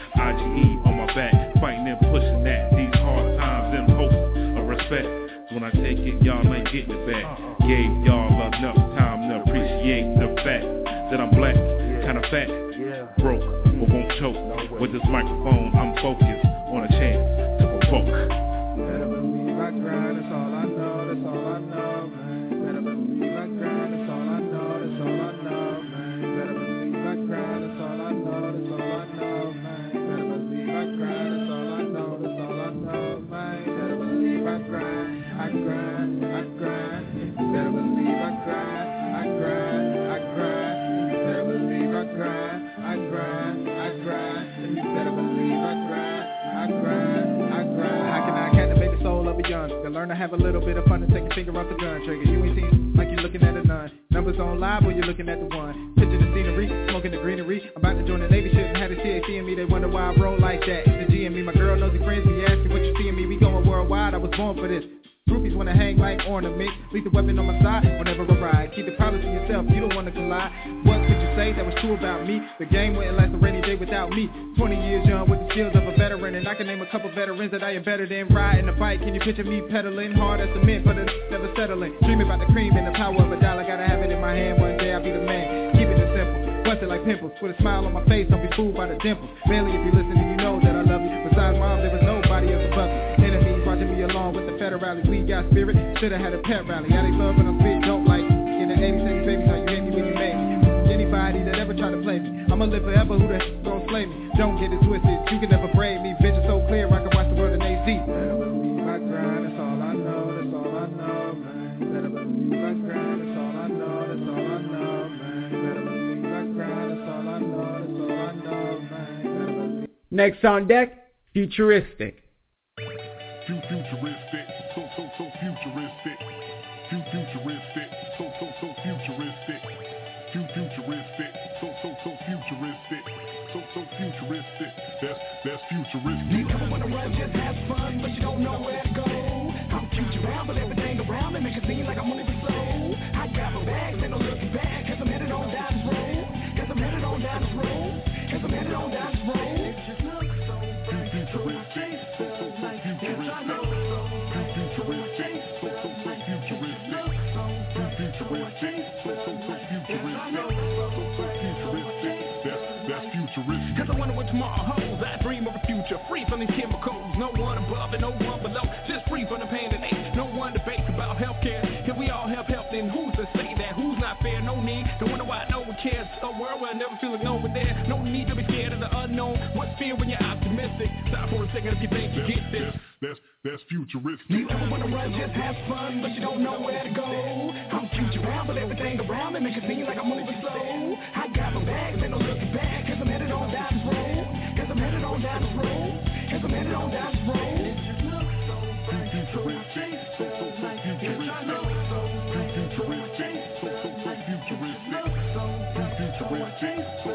[SPEAKER 21] IGE on my back, fighting and pushing at these hard times in hopes of respect. So when I take it, y'all ain't getting it back. Gave y'all enough time to appreciate the fact that I'm black, kinda fat, broke, but won't choke. With this microphone, I'm focused on a chance to provoke.
[SPEAKER 9] Better believe I grind, that's all I know, that's all I know, man. Better believe I grind, that's all I know, that's all I know, man. Better believe I grind, that's all I know, that's all I know, man. Better believe I grind, that's all I know, that's all I know, man. Better believe I grind, I grind, I grind. Better believe I grind, I grind, I grind. Better believe I grind, I grind, I grind. You better believe I grind, I grind, I grind. How can I captivate the soul of a young? To learn to have a little bit of fun and take a finger off the gun trigger. You ain't seen like you're looking at a nun. Numbers on live or you're looking at the one. Picture the scenery, smoking the greenery. I'm about to join the Navy, shouldn't have the CAC in me. They wonder why I roll like that. It's the G in me, my girl knows the friends be asking what you see in me. We going worldwide, I was born for this. Groupies wanna hang like ornaments. Leave the weapon on my side whenever I ride. Keep the problems to yourself, you don't wanna collide. What could you say that was true about me? The game wouldn't last a rainy day without me. 20 years young with the skills of a veteran. And I can name a couple veterans that I am better than. Riding a bike, can you picture me pedaling? Hard as cement, but it's never settling. Dreaming about the cream and the power of a dollar. Gotta have it in my hand, one day I'll be the man. Keep it simple. Busted like pimples, with a smile on my face, don't be fooled by the dimples. Barely if you listen and you know that I love you. Besides mom, there was nobody else above me. Enemies watching me along with the federale. We got spirit, should've had a pet rally. Yeah, they love when I'm spit, don't like in the 87 baby, how you hit me when you made me. Anybody that ever try to play me, I'ma live forever, who the gon' slay me? Don't get it twisted, you can never braid me. Vision so clear, I can watch the world in AZ. Better believe I grind, that's all I know, that's all I know, man. Better believe I grind, that's all I know, that's all I know, man. Better believe I grind, that's all I know, that's all I know, man.
[SPEAKER 12] Next on deck, Futuristic.
[SPEAKER 19] Futuristic, so futuristic. Futuristic, so futuristic. Futuristic, so futuristic. So futuristic, that's futuristic.
[SPEAKER 6] You never wanna run, just have fun, but you don't know where to go. I'm cute around, but everything around me make it seem like I'm moving slow. I got my bags, ain't no looking back, cause I'm headed on down this road. Cause I'm headed on down this road. Cause I'm headed on down this road.
[SPEAKER 19] Futuristic, so futuristic. Futuristic, so futuristic. Futuristic, that's futuristic.
[SPEAKER 6] Cause I wonder what tomorrow holds. I dream of a future free from these chemicals. No one above and no one below. Just free from the pain and ache. No one debates about healthcare. If we all have health, then who's to say that? Who's not fair? No need to wonder why no one cares. A world where I never feel like no one there. No need to be scared of the unknown. What's fear when you're optimistic? Stop for a second if you think you get this.
[SPEAKER 19] That's futuristic.
[SPEAKER 6] You never wanna run, just have fun, but you don't know where to go. I'm cute around, but everything around me make it seem like I'm moving slow. I got my bags, ain't no looking back, cause I'm headed on down this road. Cause I'm headed on down this road. Cause I'm headed on down this road.
[SPEAKER 19] Futuristic, so futuristic. Futuristic, so futuristic. Futuristic, so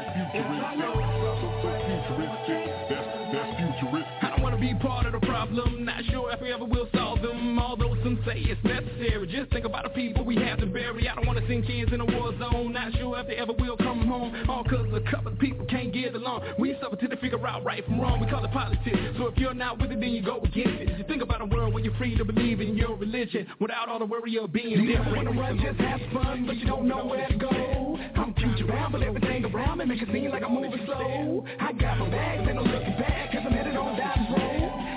[SPEAKER 19] futuristic. That's futuristic.
[SPEAKER 6] I don't wanna be part of the problem, not sure if we ever will solve them. Although some say it's necessary, just think about the people we have to bury. I don't wanna send kids in a war zone, not sure if they ever will come home. All cause a couple of people can't get along. We suffer till they figure out right from wrong, we call it politics. So if you're not with it, then you go against it. You think about a world where you're free to believe in your religion without all the worry of being different. You wanna run, just have fun, but you don't know where to go. I'm cute around, but everything around me make it seem like I'm moving slow. I got my bags, ain't no looking back, cause I'm headed on down this road.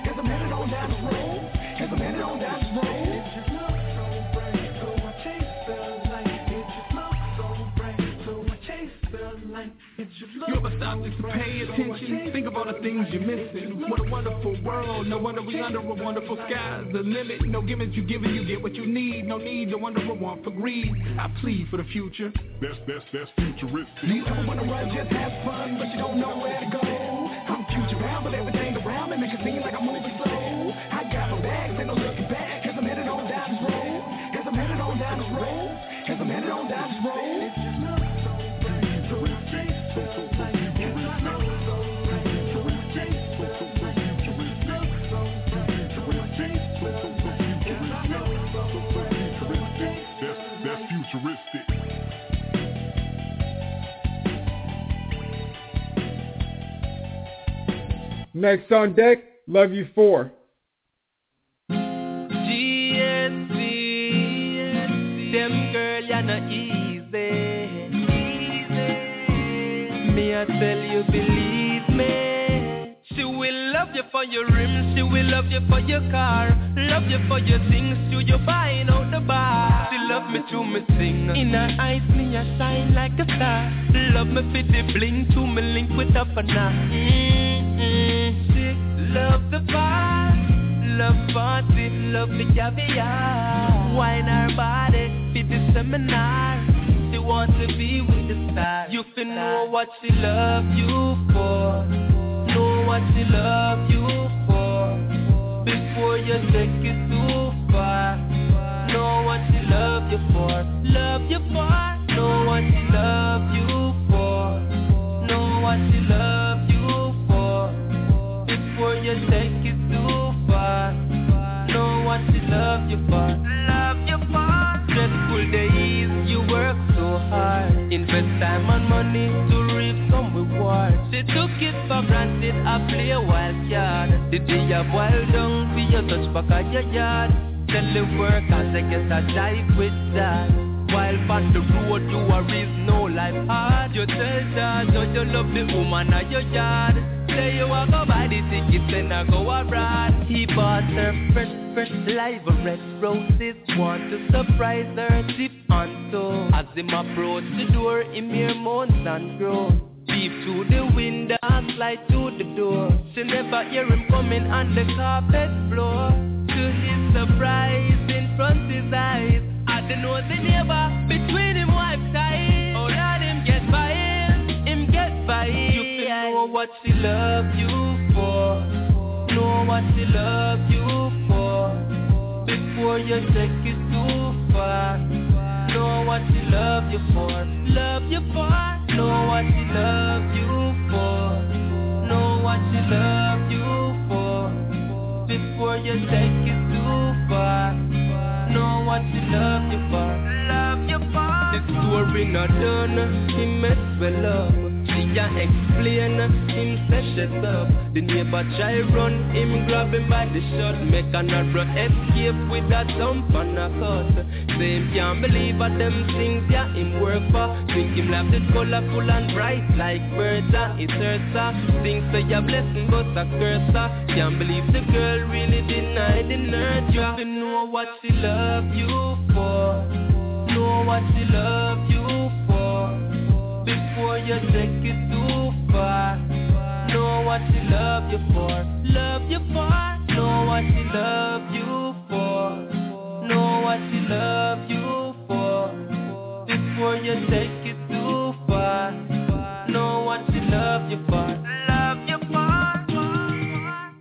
[SPEAKER 9] down the road, as I'm headed on down the road. It just looks so bright, so I chase the light. It just looks so bright, so I chase the light. It just looks
[SPEAKER 18] you ever stop just to pay attention? Think of all the things you're missing. What a wonderful world. No wonder we under a wonderful sky. The limit, no gimmicks you giving, you get what you need. No need to wonder or want for greed. I plead for the future.
[SPEAKER 19] That's futuristic.
[SPEAKER 9] Do you ever wanna run, just have fun, but you don't know where to go? I'm future bound, but everything around me makes it seem like I'm moving slow. I got my bags, ain't no looking back, cause I'm headed on down this road. As I'm headed on down this road. As I'm headed on down this road. It just looks so bright, so I chase the light. It just looks so bright, so I chase the light. It just looks so bright, so I chase the light. It just looks so bright, so I chase the light.
[SPEAKER 19] That's futuristic.
[SPEAKER 12] Next on deck, Love You 4.
[SPEAKER 6] GSC, them girl, you're not easy. Me, I tell you, believe me. She will love you for your rims, she will love you for your car, love you for your things, you buying out the bar. She love me to me sing, in her eyes me I shine like a star. Love me for the bling, to me link with up and now. Love the bar, love party, love the caviar. Wine her body, fit the seminar. She wants to be with the stars. You can know what she love you for. Know what she love you for. Before you take it too far. Know what she love you for. Love you for. Know what she love you for. Know what she love you for. Before you take it too far. Know what she love you for. Love you for. Stressful days, you work so hard. Invest time and money to reap some reward. She took it for granted, I play a wild card. The day you boil down, see you touch back at your yard. Tell the work and take it a jive with that. While on the road you are is no life hard. You tell that you love the woman at your yard. Say you walk go buy the tickets and I go abroad. He bought her fresh live red roses. Want to surprise her, tip on toe. As him approach the door, him hear moans and groans. Peep through the window, slide to the door. She never hear him coming on the carpet floor. To his surprise, in front his eyes, I don't know the neighbor between him wife's eyes. Oh Lord, him get by him get by him. You can know what she love you for. Know what she love you for. Before you take it too far. Know what she love you for. Love you for. Know what she love you for. Know what she love you for. Before you take it too far. Know what she love you for. Love you for. The story not done. He mess well up. She can't explain. Him say shut up. The neighbor try run. Him grab him by the shirt. Make another escape with a thump and a cut. Say him can't believe what them things yeah him work for. Think him left it colorful and bright like birds and it hurts her. Think say a blessing but a curse her. Can't believe the girl really denied the nurture. You know what she love you for. Know what she love you for. Before you take it too far. Know what she love you for. Love you for. Know what she love you for. Know what she love you for. Before you take it too far. Know what she love you for. Love you for.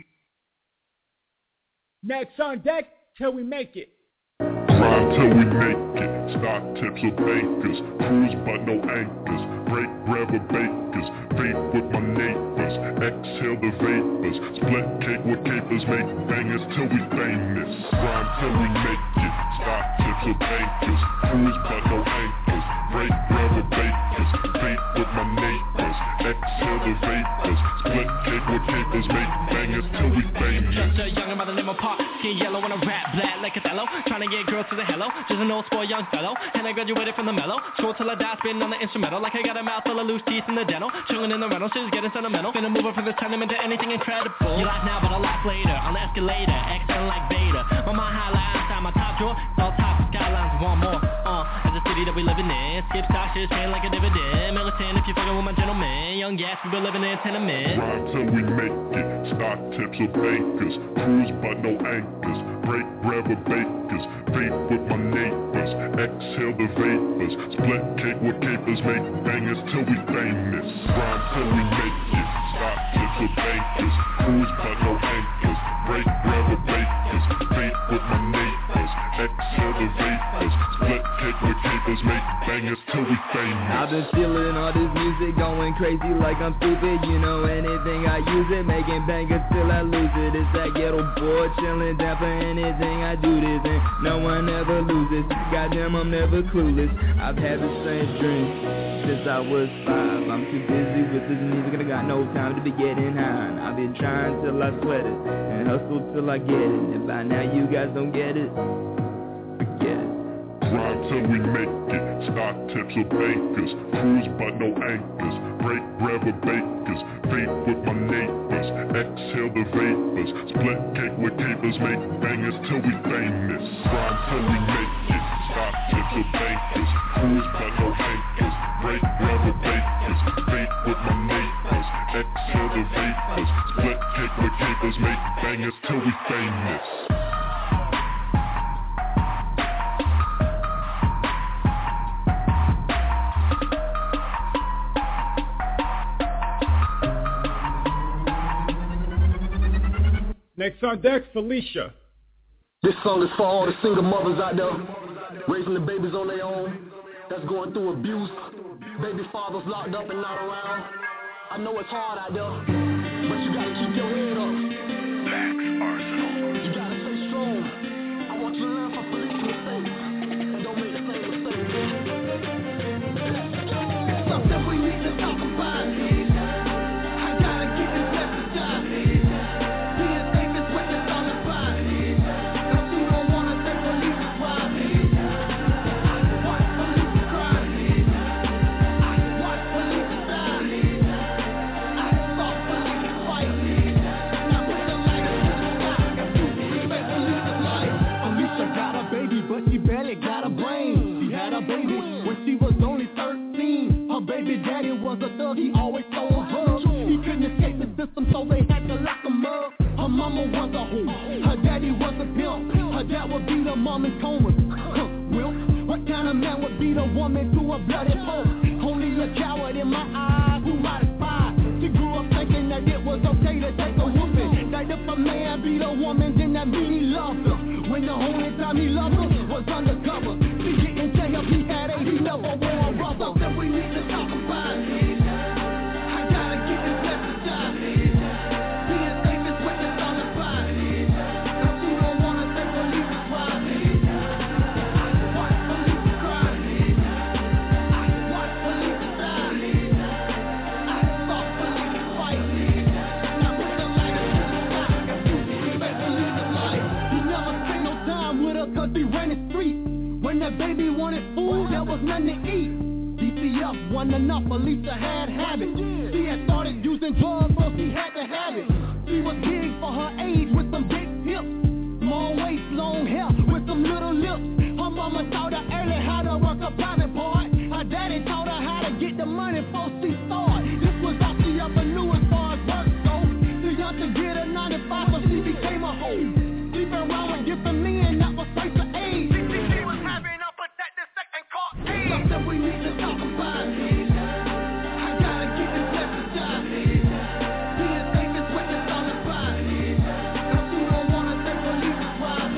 [SPEAKER 12] Next on deck, Till We Make It.
[SPEAKER 19] Grind till we make it. Stock tips or bankers. Cruise but no anchors. Break grabber bakers. Vape with my neighbors. Exhale the vapors. Split cake with capers. Make bangers till we famous. Grind till we make it. Stock tips or bankers. Cruise but no anchors. Break grabber bakers. Vape with my neighbors. Exhale the vapors. Split cake with capers. Make bangers till we famous.
[SPEAKER 6] Just a youngin' by the name of Pop. Skin yellow when I rap black like
[SPEAKER 1] like Othello. Trying to get girls to the hello, just an old spoiled young fellow. And I graduated from the mellow. School till I die, spitting on the instrumental. Like I got a mouth full of loose teeth in the dental. Chilling in the rental, shit's getting sentimental. Finna move up from this tournament to anything incredible. You laugh now, but I'll laugh later. On the escalator, excelling like Vader. On my highlight, outside my top drawer. It's all top skylines, one more. It's the city that we living in. Skip stock, shit's chain like a dividend. Militant if you fucking with my gentleman. Young gas, we been living in tenement.
[SPEAKER 19] Ride till we make it. Stock tips or bankers. Cruise but no anchors. Break bread with bakers. Vape with my neighbors. Exhale the vapors. Split cake with capers. Make bangers till we famous. Rhyme till we make it. Stock tips or bankers. Cruise but no anchors. Break bread with bakers. Vape with my neighbors. Exhale the vapors. Split cake with capers. Make bangers till we famous.
[SPEAKER 22] I've been feeling all this music, going crazy like I'm stupid. You know anything I use it, making bangers till I lose it. It's that ghetto boy chilling down for anything I do this, and no one ever loses. Goddamn, I'm never clueless. I've had the same dream since I was 5. I'm too busy with this music and I got no time to be getting high. I've been trying till I sweat it and hustle till I get it. And by now you guys don't get it, forget it.
[SPEAKER 19] Ride till we make it. Stock tips or bankers. Cruise but no anchors. Break bread with bakers. Vape with my neighbors. Exhale the vapors. Split cake with capers. Make bangers till we famous. Ride till we make it. Stock tips or bankers. Cruise but no anchors. Break bread with bakers. Vape with my neighbors. Exhale the vapors. Split cake with capers. Make bangers till we famous.
[SPEAKER 12] Next on deck, Felicia.
[SPEAKER 23] This song is for all the single mothers out there, raising the babies on their own, that's going through abuse, baby fathers locked up and not around. I know it's hard out there, but you gotta keep your head up. Max Arsenal. You gotta stay strong. I want you to learn from police mistakes, and don't make the same mistakes. Let's go. It's something we need to talk about. I gotta get this message out. Got a brain. She had a baby when she was only 13. Her baby daddy was a thug, he always sold drugs. He couldn't escape the system, so they had to lock him up. Her mama was a hoe, her daddy was a pimp. Her dad would beat her mom in coma. Will, what kind of man would beat a woman to a bloody pulp? Only a coward in my eyes who might aspire. She grew up thinking that it was okay to take a whooping. That if a man beat a woman, then that mean he loved her. When the only time he loved her was undercover. She didn't tell him he had AIDS, he never wore a rubber. Something we need to talk about. I gotta get this message out. Being safe is what it's all about. Cause you don't wanna take police's ride. I watch police cry. I watch police die. I saw police fight. Now put the light up to the sky. Respect police's life. He never spent no time with her cause he ran the street. When that baby wanted food, there was nothing to eat. DCF wasn't enough, Alicia had habits. She had started using drugs, so she had to have it. She was big for her age with some big hips. Small waist, long hair with some little lips. Her mama taught her early how to work a private part. Her daddy taught her how to get the money before she started. This was all she ever knew as far as work goes. Too young to get a 9-to-5, so she became a hoe. Sleeping around with different men, that was place of age. She was having a protected second court case. Something we need to talk about. I gotta get this message out. Being safe is what it's all about. Cause you don't wanna take police's ride.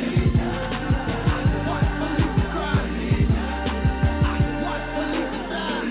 [SPEAKER 23] I watch police cry. I watch police die.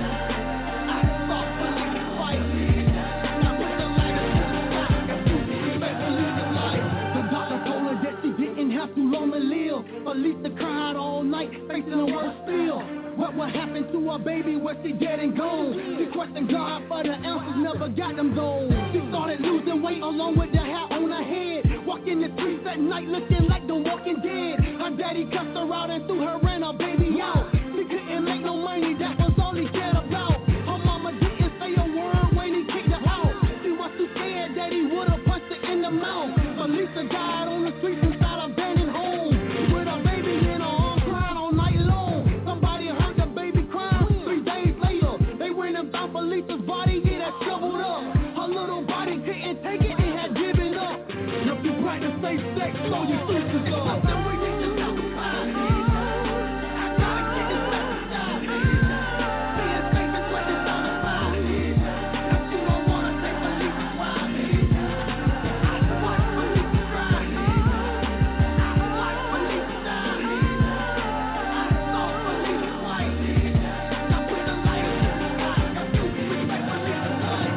[SPEAKER 23] I saw police fight. Now put the light up to the sky. Respect police's life. The doctor told her that she didn't have too long to live. Alicia cried all night, facing the worst still. What would happen to her baby when she dead and gone? She questioned God, but the answers never got them gold. She started losing weight along with the hair on her head. Walking walking the streets at night looking like the Walking Dead. Her daddy cussed her out and threw her and her baby out. She couldn't make no money, that was all he cared about. Her mama didn't say a word when he kicked her out. She was too scared that he would've punched her in the mouth. But Lisa died on the streets inside a abandoned home with her baby in her arms crying all night long. Somebody heard the baby crying. 3 days later, they went and found Lisa's body, yeah, that shoveled up. Her little body couldn't take it, it had given up. If you practice safe sex, so you sisters up. Then we need to talk about it. I gotta get this lifestyle. Being safe is what it's all about. If you don't wanna take the leap, why? I swipe for Lisa cry. I swipe for Lisa die. I stalk for Lisa white. Now with the light in the sky, I do respect for Lisa's life.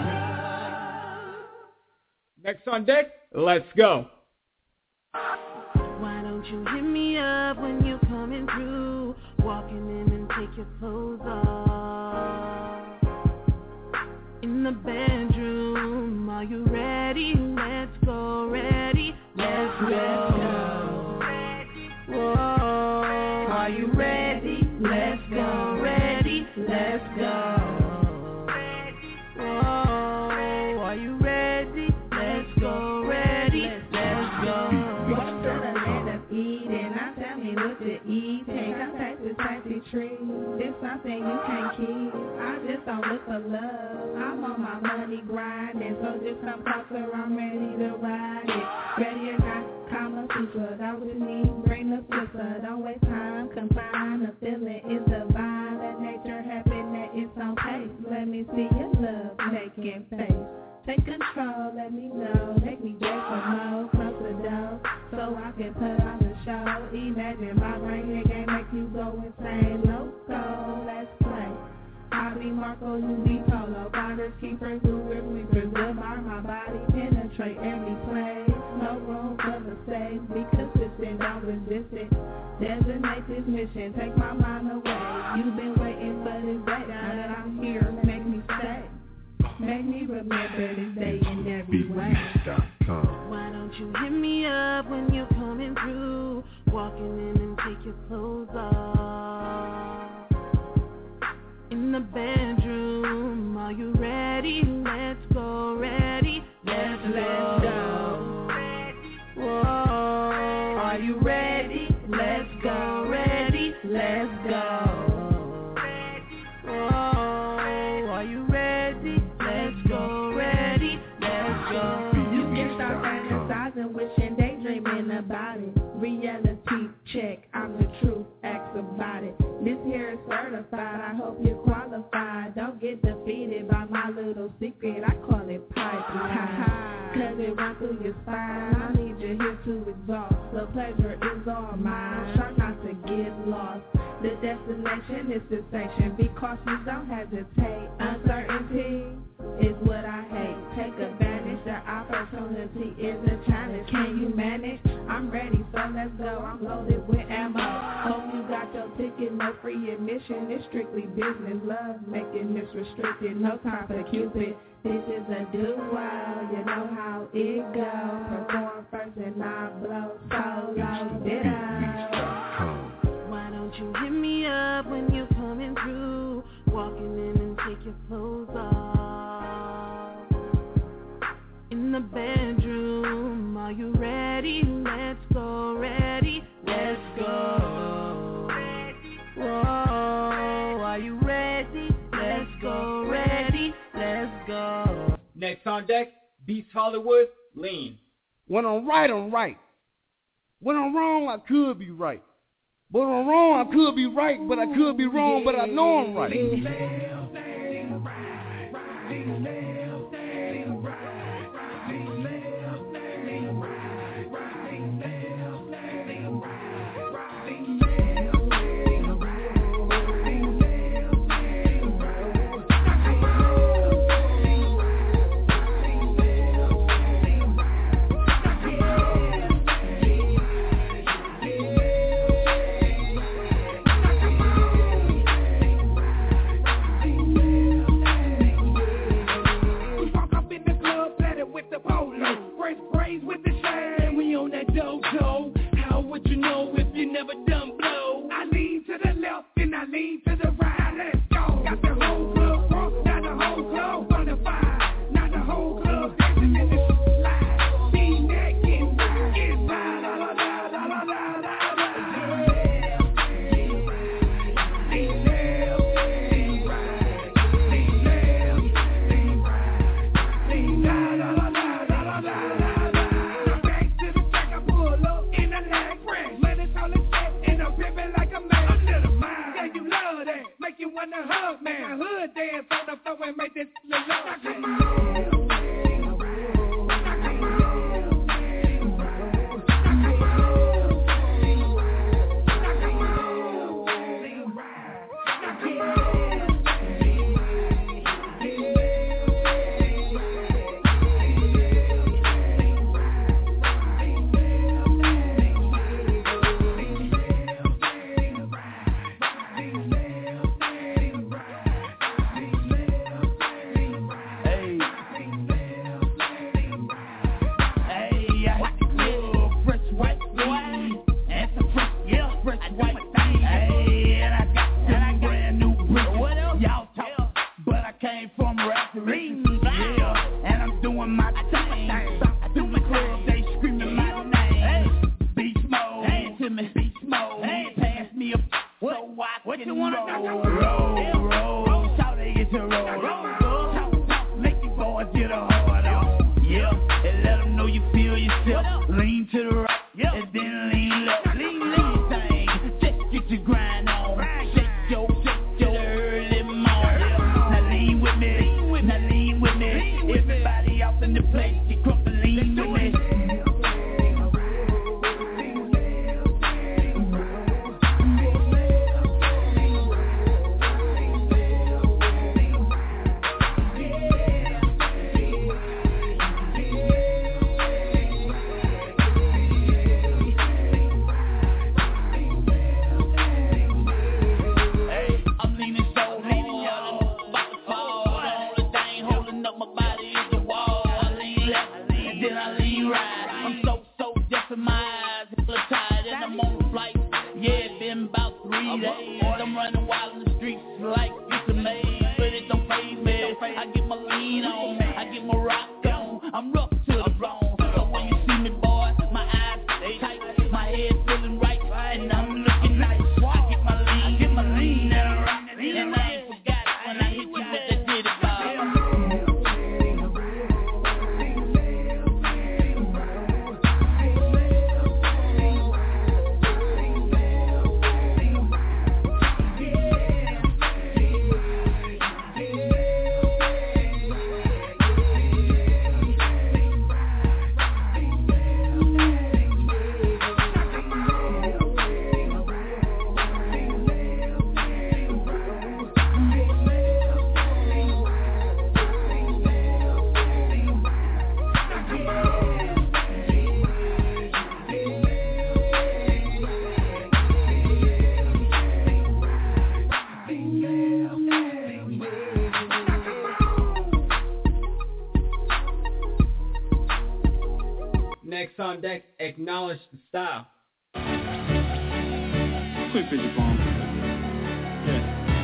[SPEAKER 4] Next on deck, let's go.
[SPEAKER 7] Why don't you hit me up when you're coming through? Walking in and take your clothes off. In the bedroom, are you ready? Let's go, ready? Let's go. Whoa, are you ready? Let's go, ready? Let's go. Whoa, are you ready? Let's go, ready? Let's go.
[SPEAKER 3] Walk to the land of Eden, now tell me what to eat. Take a taste this fancy tree. This something you can't keep. I just don't look for love. I'm on my money grinding, so just come closer. I'm ready to ride it. Ready or not, Kama Sutra. That with me, bring the flipper. Don't waste time, confine. The feeling is divine. Let nature happen, that it's on pace. Let me see your love making face. Take control, let me know. Make me get for more, close the door, so I can put on the show. Imagine my brain here game make you go insane. Loco, let's play. I be Marco, you be Polo. Finders, keepers, movers, weepers. Good mind, my body penetrate every place. No room for mistakes. Be consistent, don't resist it. Designate this mission, take my mind away. You've been waiting for this day. Now that I'm here, make me stay. Make me remember this day in every way.
[SPEAKER 7] Why don't you hit me up when you're coming through? Walking in and take your clothes off. In the bedroom, are you ready? Let's go, ready? Let's go. Whoa, are you ready? Let's go, ready? Let's go. Whoa, are you ready? Let's go, ready? Let's go.
[SPEAKER 3] You can start fantasizing, wishing, daydreaming about it. Reality check, I'm the truth, ask about it. This here is certified, I hope you're qualified. Don't get defeated by my little secret, I call it pipeline. Cause it runs through your spine, I need you here to exhaust. The pleasure is all mine, try not to get lost. The destination is sensation, be cautious, don't hesitate. Uncertainty is what I hate. Take advantage, the opportunity is a challenge. Can you manage? I'm ready, so let's go. I'm loaded with ammo. Hope you got your ticket, no free admission. It's strictly business, love making this restricted. No time for Cupid. This is a duo, you know how it goes. Perform first and I blow solo.
[SPEAKER 7] Why don't you hit me up when you're coming through? Walking in and take your clothes off. In the bedroom, are you ready? Let's go, ready? Let's go. Whoa, are you ready? Let's go, ready? Let's go.
[SPEAKER 17] Next on deck, Beats Hollywood, Lean.
[SPEAKER 9] When I'm right, I'm right. When I'm wrong, I could be right. But when I'm wrong, I could be right, but I could be wrong, but I know I'm right. What you wanna know? Roll, shout they get to roll. Talk, make you boys get a hard on. Yeah, and let them know you feel yourself. Lean to the right, and then lean left. Lean thing, just get your grind on. Shake your early morning. Now lean with me. Everybody off in the place, you crump and lean with me. I'm running wild in the streets like it's a maze, but it don't faze me. I get my lean on, I get my rock on. I'm rough to the bone, so when you see me, boy, my eyes they tight, my head feeling right, and I'm looking nice. I get my lean, and I rock, and I ain't forgot when I hit you with that ditty
[SPEAKER 17] Next on deck, acknowledge the style.
[SPEAKER 21] Quick picture phone. Yeah.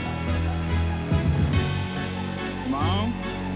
[SPEAKER 21] Mom.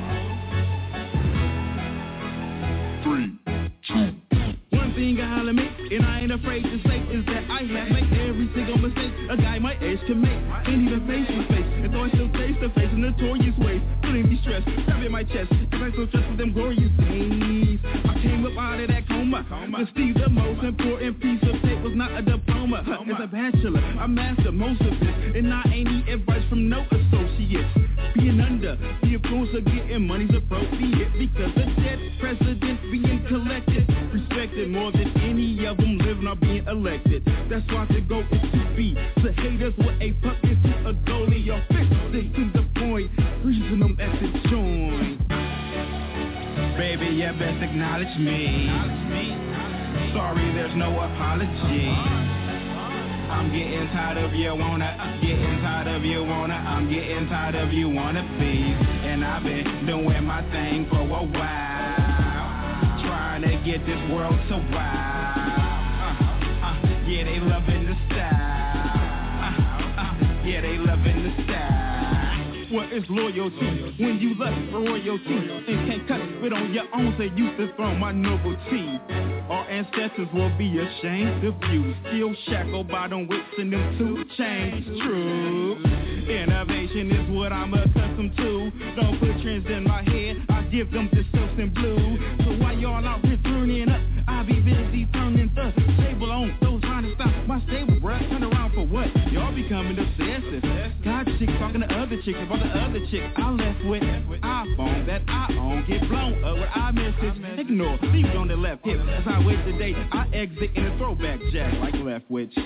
[SPEAKER 21] 3, 2. One thing I holler me, and I ain't afraid to say, is that I have made every single mistake a guy my age can make. Ain't even face to face, and so I still face to face in notorious ways. Feeling distressed, grabbing my chest, cause I so stressed with them glorious days. I came up out of that coma. To see the most important piece of tape was not a diploma. As a bachelor, I mastered most of this, and I ain't need advice from no associates. Being under the influence of getting money's appropriate, because the dead presidents being collected, respected more than any of them living or being elected. That's why the goal is to be the haters with a puppet to a goalie or fix it to the point, freezing them at the joint. Baby, you best acknowledge me. Sorry, there's no apology. I'm getting tired of you wanna, getting tired of you wanna, I'm getting tired of you wanna be. And I've been doing my thing for a while, trying to get this world so wild. Yeah, they loving the style. Yeah, they loving the style. What is loyalty when you lust for royalty and can't cut it on your own? Say you dethrone my nobility. Our ancestors will be ashamed of you, still shackled by them whips and them 2 chains. True, innovation is what I'm accustomed to. Don't put trends in my head, I give them the silks and blue. So while y'all out here turning up, I'll be busy turning the table on those trying to stop my stable, bruh. Turn around for what? Y'all becoming obsessive. Got chicks talking to other chicks about the other chick I left with. iPhone that I own, get blown up with iMessage. Ignore, leave it on the left hip. As I wait today, I exit in a throwback jack like Leftwich.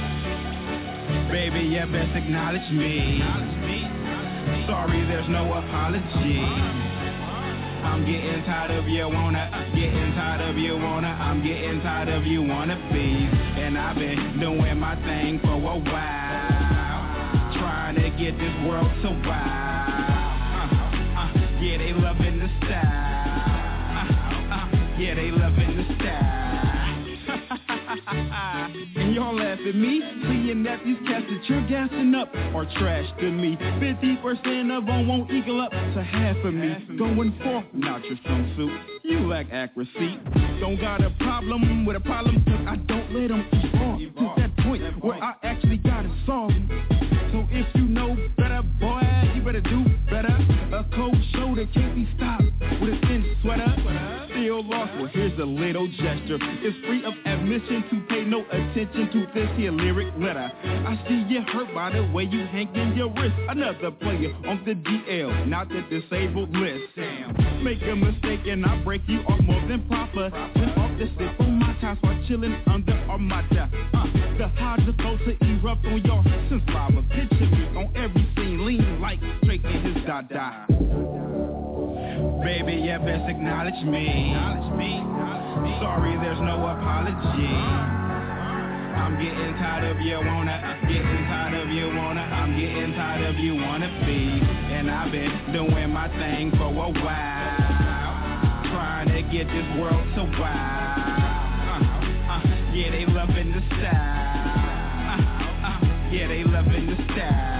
[SPEAKER 21] Baby, you best acknowledge me. Sorry, there's no apology. I'm getting tired of you wanna, getting tired of you wanna, I'm getting tired of you wanna be. And I've been doing my thing for a while, trying to get this world so wild. Yeah, they loving the style. Yeah, they loving the style. And y'all laugh at me, seeing that these cats that you're gassing up are trash to me. 50% of them won't equal up to half of me. Going for not your swimsuit, you lack accuracy. Don't got a problem with a problem, cause I don't let them evolve to that point where I actually gotta solve. So
[SPEAKER 9] that can't be stopped with a thin sweater. Still lost, well here's a little gesture. It's free of admission to pay no attention to this here lyric letter. I see you hurt by the way you hanging your wrist. Another player on the DL, not the disabled list. Damn, make a mistake and I break you off more than proper. Then off the sip on my time while chilling under Armada. The hard's supposed to erupt on your sense lava. Picture me on every scene, lean like Drake in his dada. Baby, you best acknowledge me. Sorry, there's no apology. I'm getting tired of you wanna, I'm getting tired of you wanna be. And I've been doing my thing for a while, trying to get this world to wild. Yeah, they loving the style. Yeah, they loving the style.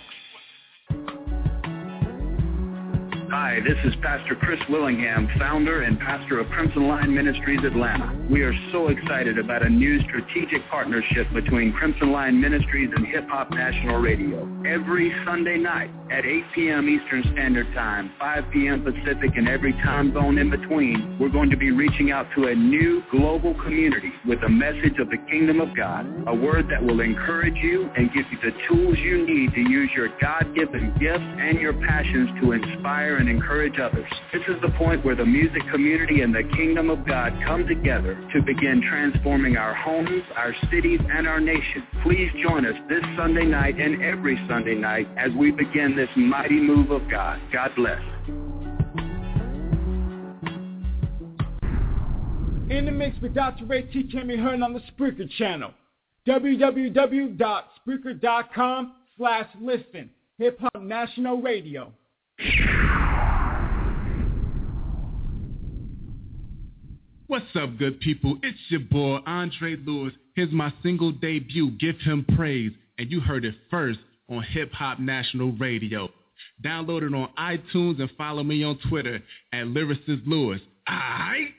[SPEAKER 5] Hi, this is Pastor Chris Willingham, founder and pastor of Crimson Line Ministries Atlanta. We are so excited about a new strategic partnership between Crimson Line Ministries and Hip Hop National Radio. Every Sunday night at 8 p.m. Eastern Standard Time, 5 p.m. Pacific, and every time zone in between, we're going to be reaching out to a new global community with a message of the kingdom of God, a word that will encourage you and give you the tools you need to use your God-given gifts and your passions to inspire and encourage others. This is the point where the music community and the kingdom of God come together to begin transforming our homes, our cities, and our nation. Please join us this Sunday night and every Sunday night as we begin this mighty move of God. God bless.
[SPEAKER 12] In the mix with Dr. Ray T can be heard on the Spreaker channel. www.spreaker.com/listen. Hip Hop National Radio.
[SPEAKER 21] What's up, good people? It's your boy, Andre Lewis. Here's my single debut, Give Him Praise. And you heard it first on Hip Hop National Radio. Download it on iTunes and follow me on Twitter at Lyricist Lewis. Aight?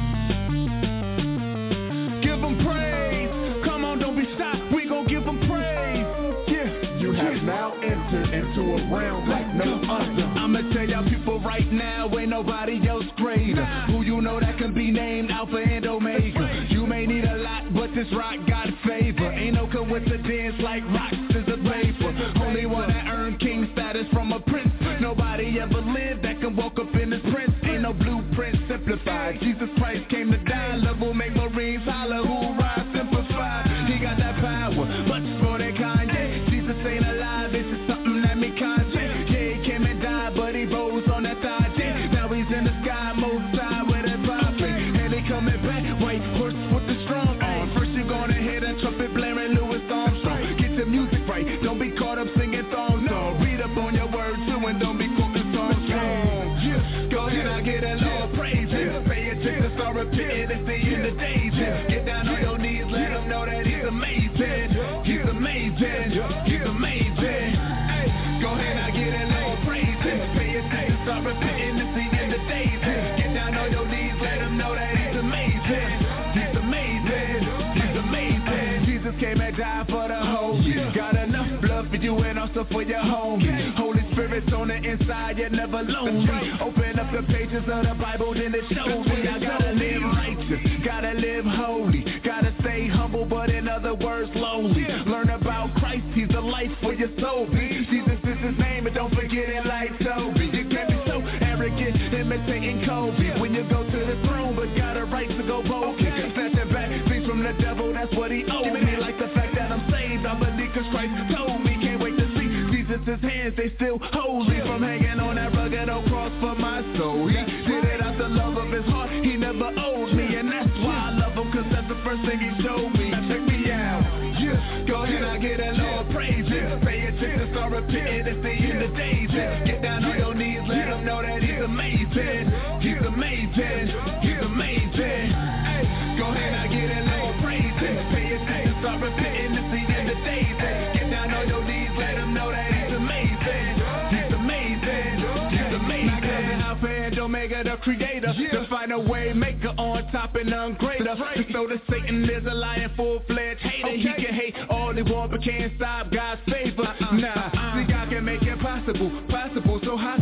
[SPEAKER 9] Give him praise. Come on, don't be stopped. We gon' give him praise. Yeah. You have now entered into a realm like no other. I'ma tell y'all people right now, ain't nobody else greater. Who you know that can be named Alpha and Omega. You may need a lot, but this rock got favor. Ain't no coincidence like rocks is a paper. Only one that earned king status from a prince. Nobody ever lived that can walk up in his prince. Ain't no blueprint simplified. Jesus Christ came to die. Love will make Marines holler. Hoorah, simplified. He got that power, much more than Kanye. Jesus ain't alive, this is something that me Kanye. Yeah, he came and died, but he rose on that thigh. Yeah. Now he's in the sky, most high with a prophet. And he coming back, white horse with the strong arm. First you gonna hear that trumpet blaring Louis Armstrong. Get the music right, don't be caught up singing thong song. Read up on your words too and don't be quoting song strong. Yeah. Go ahead, I get a Lord praise. Pay attention, start repeating, it's the end of days. Get down on your knees, let him know that he's amazing. He's amazing, he's amazing. Hey, go ahead, I get a Lord praise. Pay attention, start repeating, it's the end of days. Get down on your knees, let him know that he's amazing. He's amazing, he's amazing. Jesus came and died for the whole. Got enough blood for you and also for your home. Holy Spirit's on the inside, you're never lonely. Open up the pages of the Bible, then it shows me I gotta live righteous, gotta live holy, gotta stay humble, but in other words, lonely. Learn about Christ, he's the life for your soul. Jesus is his name, and don't forget it like Toby. You can't be so arrogant, imitating Kobe. When you go to the throne, but got a right to go bold. Snatching back things from the devil, that's what he owed me. Like the fact that I'm saved, I believe cause Christ told me. Can't wait to see Jesus' hands, they still holy. From hanging on that rugged old cross for my soul. He did it out the love of his heart, he never owed me. And that's why I love him, cause that's the first thing he showed me. Now check me out, yeah. Go ahead, I get a Lord praise. Pay attention, start repeating, it's the end of days. Get down on your knees, let him know that he's amazing. He's amazing, he's amazing. Hey, go ahead, I get a Lord praise. Pay attention, start repeating, it's the end of days. Get down on your knees, let him know that he's amazing. He's amazing, he's amazing. Alpha and Omega, the creator, the final way maker, on top and none greater. So the Satan is a lion, full-fledged hater. He can hate all he want, but can't stop God's favor. Nah, see, God can make it possible, so how could you?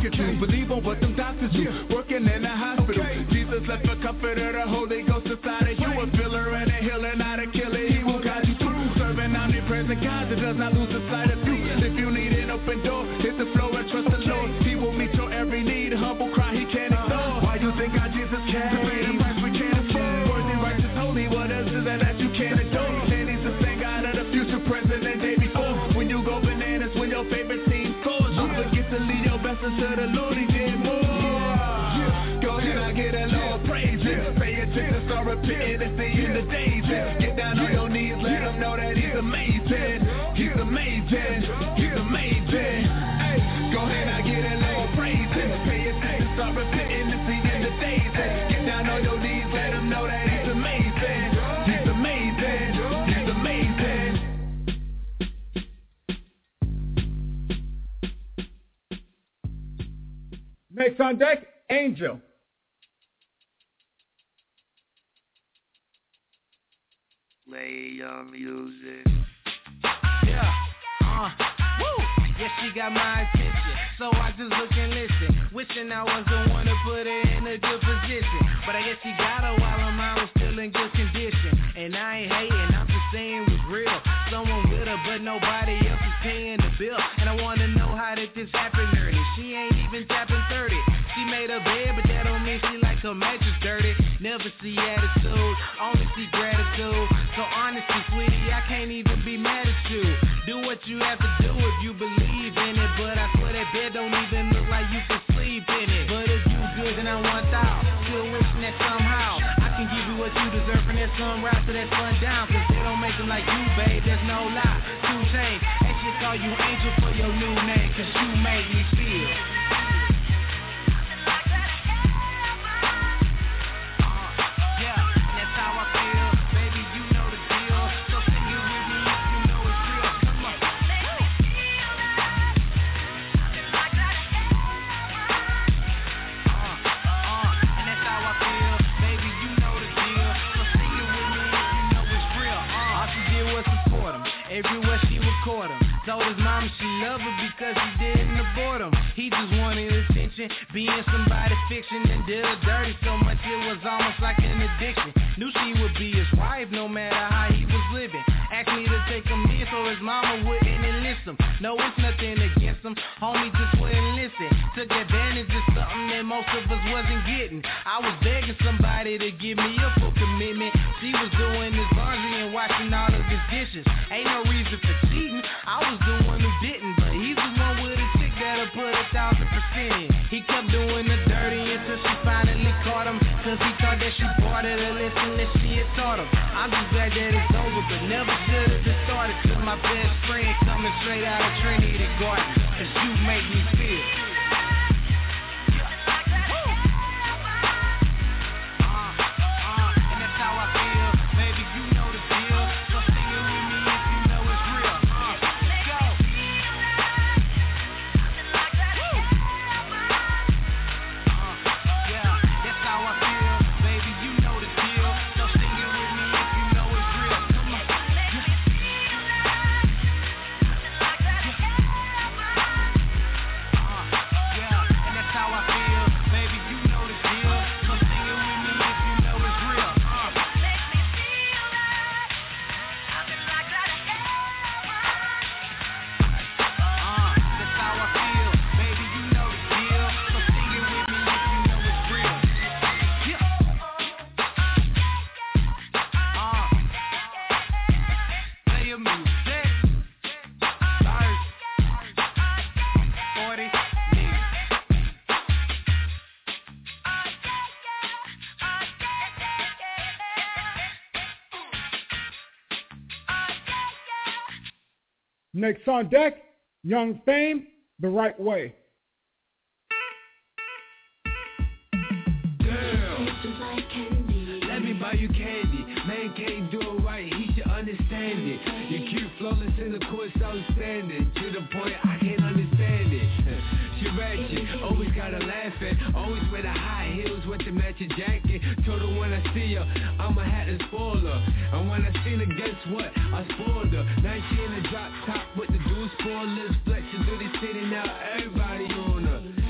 [SPEAKER 8] believe on what them doctors do. Working in a hospital. Jesus left a comforter, the Holy Ghost inside of you. A filler and a healer, not a killer. He will guide you through. Serving omnipresent God that does not lose the sight of you. If you need an open door, hit the floor and trust the Lord. He will meet your every need. Humble cry, he can't ignore. Why you think our Jesus came? To pay the price we can't afford. Worthy, righteous, holy. What else is that you can't adore? And he's the same God of the future, present, and day before. When you go bananas, when your favorite team scores, don't forget to lead your blessings to the Lord. He did more. Go ahead, I get a Lord praises. Pay attention, start repenting. It's the end of days. Get down on your knees, let him know that he's amazing. He's amazing. He's amazing. Hey, go ahead, I get a Lord praises. Pay attention, start repenting. It's the end of days. Get down on your knees, let him know that he's amazing. He's amazing. He's amazing.
[SPEAKER 12] Next on deck, Angel.
[SPEAKER 10] Play your music.
[SPEAKER 7] Yeah, woo. Yeah, she got my attention, so I just look and listen. Wishing I was the one to put her in a good position, but I guess she got her while her mind was still in good condition. And I ain't hating, I'm just saying it was real. Someone with her, but nobody else is paying the bill. And I wanna know how did this happen early. She ain't even tapping 30. She made her bed, but that don't mean she like her mattress dirty. Never see attitude, only see gratitude. So honestly, sweetie, I can't even be mad at you. Do what you have to do if you believe in it. But I swear that bed don't even look like you can sleep in it. But if you good, then I want out. Still wishing that somehow I can give you what you deserve from that sunrise to that sundown. Cause they don't make them like you, babe, there's no lie. 2 Chainz, they should call you Angel for your new name. Cause you make me feel. Everywhere she would court him. Told his mama she loved her because he didn't abort him. He just wanted attention, being somebody's fiction, and did her dirty so much it was almost like an addiction. Knew she would be his wife no matter how he was living. Asked me to take him in so his mama wouldn't enlist him. No, it's nothing against him, homie just wouldn't listen. Took advantage of something that most of us wasn't getting. I was begging somebody to give me a full commitment. She was doing his laundry and washing all of his dishes. Ain't no reason for cheating, I was the one who didn't. But he's the one with a chick that'll put 1,000% in. He kept doing the dirty until she finally caught him. Cause he thought that she bought it a lesson that she had taught him. I'm just glad that it's over, but never should have just started. To my best friend coming straight out of Trinity Garden. Cause you make me feel.
[SPEAKER 12] Next on deck, Young Fame, The Right Way.
[SPEAKER 6] Girl, let me buy you candy. Man can't do it right, he should understand it. You cute, flawless in the course, outstanding. To the point I can't understand it. She ratchet, always gotta laugh at. Always wear the high heels with the matching jacket. Told her when I see her, I'ma have to spoil her. And when I seen her, guess what? I spoiled her. Now she in the drop top with the dual spoilers. Flexing through the city, now everybody on her. I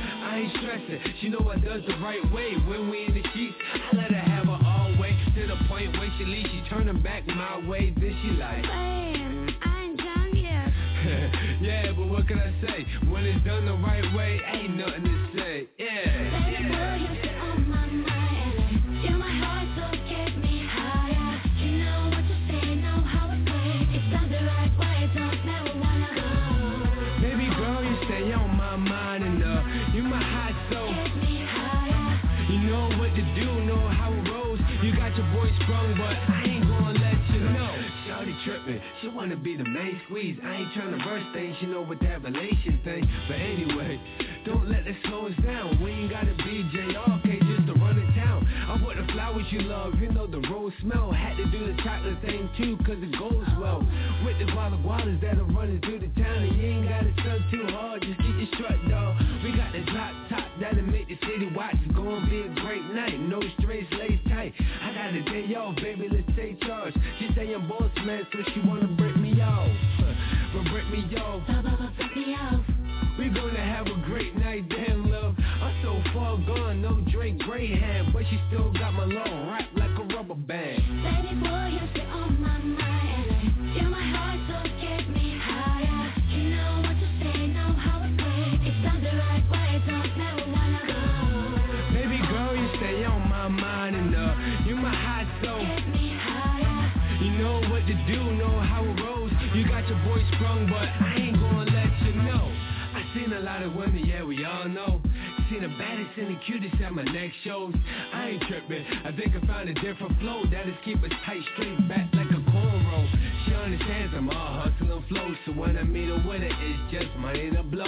[SPEAKER 6] ain't stressing. She know I does the right way. When we in the sheets, I let her have her all way. To the point where she leaves, she turning back my way. Then she like,
[SPEAKER 3] man, I ain't done yet.
[SPEAKER 6] yeah, but what can I say? When it's done the right way, ain't nothing to say. Yeah.
[SPEAKER 3] Baby boy, you sit on my mind. You're my heart, so get me higher. You know what you say, know how it plays. It's done the right way, don't never wanna go.
[SPEAKER 6] Baby girl, you stay on my mind and you my hot soul.
[SPEAKER 3] Get me higher.
[SPEAKER 6] You know what to do, know how it rolls. You got your boy sprung, but I ain't gonna let you know. Shawty trippin', she wanna be the main squeeze. I ain't tryna rush things, you know what that relation thing. But anyway, don't let that slow us down. We ain't gotta be JRK just to run it down. I want the flowers you love, you know the rose smell. Had to do the chocolate thing too, cause it goes well. With the gualas that are running through the town. And you ain't gotta sell too hard, just get your strut, dog. We got the drop top that'll make the city watch. It's gonna be a great night, no stress, lace tight. I got a day off, baby, let's take charge. She say I'm boss man, so she wanna break me off. But break me off.
[SPEAKER 3] Break me off.
[SPEAKER 6] We gonna have a great night, damn love. I'm so far gone, no Drake Greyhound, but she still got my long rap like a rubber band.
[SPEAKER 3] Baby boy, you sit on my mind. You're my heart, so get me higher. You know what you say, know how it plays. It's done the right way, don't never wanna go.
[SPEAKER 6] Baby girl, you stay on my mind and you my hot soul.
[SPEAKER 3] Get me higher.
[SPEAKER 6] You know what to do, know how it rolls. You got your boy sprung, but I ain't gonna let you know. I seen a lot of women, yeah, we all know. Seen the baddest and the cutest at my next shows. I ain't tripping, I think I found a different flow that'll keep us tight, straight back like a cornrow. She understands I'm all hustle and flow, so when I meet a winner, it's just money to blow.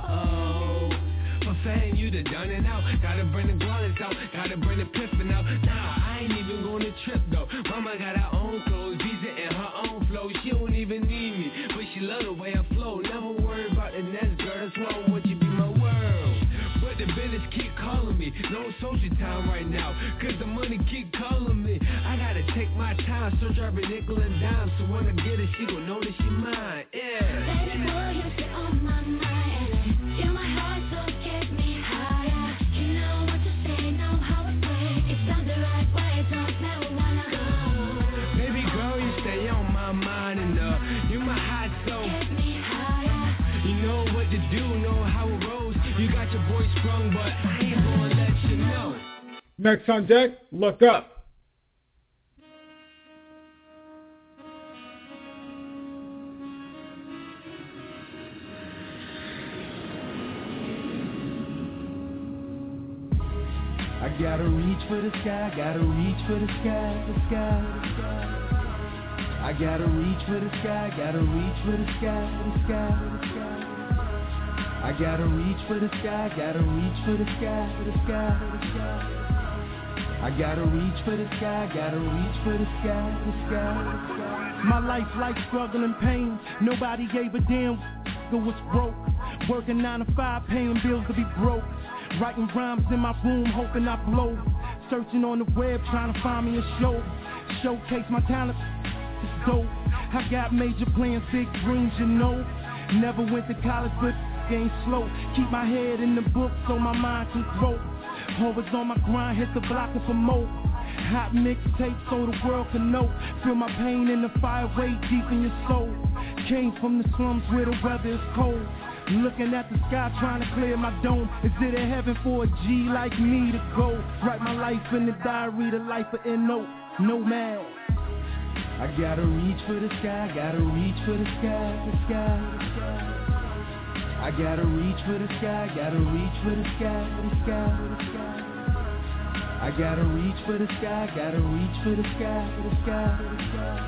[SPEAKER 6] For fame, you done done it out. Gotta bring the gualas out, gotta bring the piffin' out. Nah, I ain't even gonna trip though. Mama got her own clothes, visa and her own flow. She don't even need me, but she love the way I flow. Never worry about the next girl, that's why I want you to be my world. But the business keep calling me, no social time right now, cause the money keep calling me. I gotta take my time, search every nickel and dime, so when I get it, she gon' know that she mine, yeah.
[SPEAKER 3] Baby boy, you sit on my mind. You're my heart, so get me higher. You know what you say, know how it plays. It's done the right way, don't never wanna go.
[SPEAKER 6] Baby girl, you stay on my mind and you my hot soul.
[SPEAKER 3] Get me higher.
[SPEAKER 6] You know what to do, know how it rolls. You got your boy sprung, but I ain't gonna let you know.
[SPEAKER 12] Next on deck, Look Up.
[SPEAKER 23] I gotta reach for the sky, gotta reach for the sky, the sky, the sky. I gotta reach for the sky, gotta reach for the sky, the sky, the sky. I gotta reach for the sky, gotta reach for the sky, the sky, the sky. I gotta reach for the sky, gotta reach for the sky, the sky, the sky.
[SPEAKER 11] My life like struggle and pain. Nobody gave a damn who was broke. Working 9 to 5, paying bills to be broke. Writing rhymes in my room, hoping I blow. Searching on the web, trying to find me a show. Showcase my talent, it's dope. I got major plans, big dreams, you know. Never went to college, but game slow. Keep my head in the book so my mind can grow. Always on my grind, hit the block and for more. Hot mixtape so the world can know. Feel my pain in the fire way deep in your soul. Came from the slums where the weather is cold. Looking at the sky trying to clear my dome. Is it a heaven for a G like me to go? Write my life in the diary, the life of N.O. Nomad.
[SPEAKER 23] I gotta reach for the sky, gotta reach for the sky, the sky, the sky. I gotta reach for the sky, gotta reach for the sky, the sky, the sky. I gotta reach for the sky, gotta reach for the sky, the sky, the sky.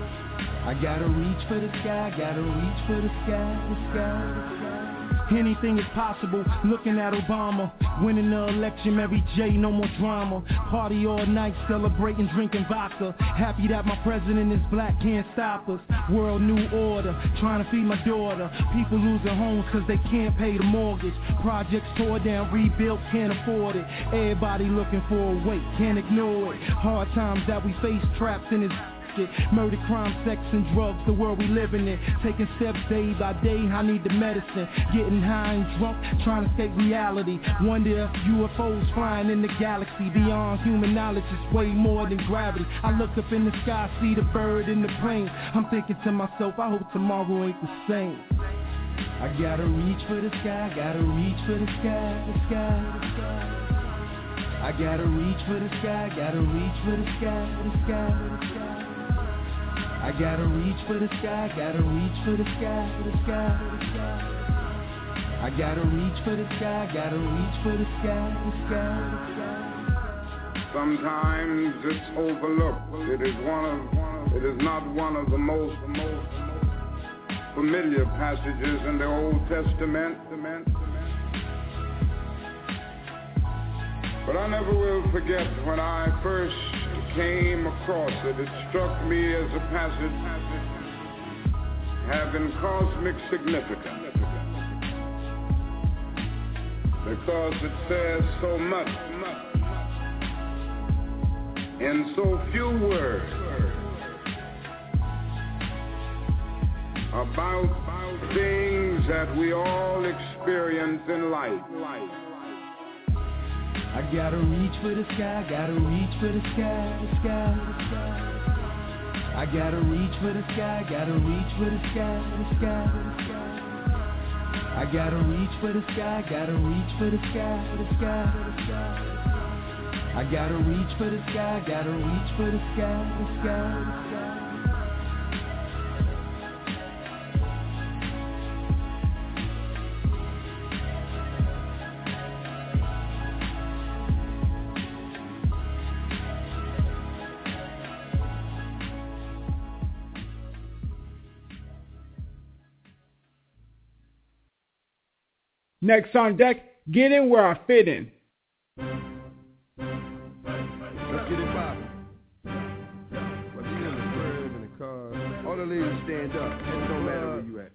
[SPEAKER 23] I gotta reach for the sky, gotta reach for the sky, the sky, the sky.
[SPEAKER 11] Anything is possible, looking at Obama. Winning the election, Mary J, no more drama. Party all night, celebrating, drinking vodka. Happy that my president is black, can't stop us. World new order, trying to feed my daughter. People losing homes cause they can't pay the mortgage. Projects tore down, rebuilt, can't afford it. Everybody looking for a way, can't ignore it. Hard times that we face, trapped in this it. Murder, crime, sex, and drugs, the world we living in. Taking steps day by day, I need the medicine. Getting high and drunk, trying to escape reality. Wonder if UFOs flying in the galaxy. Beyond human knowledge, it's way more than gravity. I look up in the sky, see the bird in the plane. I'm thinking to myself, I hope tomorrow ain't the same. I gotta reach for the sky, gotta reach for the sky, the sky, the sky. I gotta reach for the sky, gotta reach for the sky, the sky, the sky. I gotta reach for the sky, gotta reach for the sky, the sky, the sky. I gotta reach for the sky, gotta reach for the sky, the sky, the sky.
[SPEAKER 13] Sometimes it's overlooked. It is not one of the most familiar passages in the Old Testament. But I never will forget when I first came across it. It struck me as a passage having cosmic significance, because it says so much in so few words about things that we all experience in life.
[SPEAKER 11] I gotta reach for the sky, gotta reach for the sky, the sky, the sky. I gotta reach for the sky, gotta reach for the sky, the sky, the sky. I gotta reach for the sky, gotta reach for the sky, the sky, the sky. I gotta reach for the sky, gotta reach for the sky, the sky, the sky.
[SPEAKER 12] Next on deck, get in where I fit in.
[SPEAKER 15] Let's get it poppin'. Whether you in the crib, in the car, all the ladies stand up. It don't matter where you at.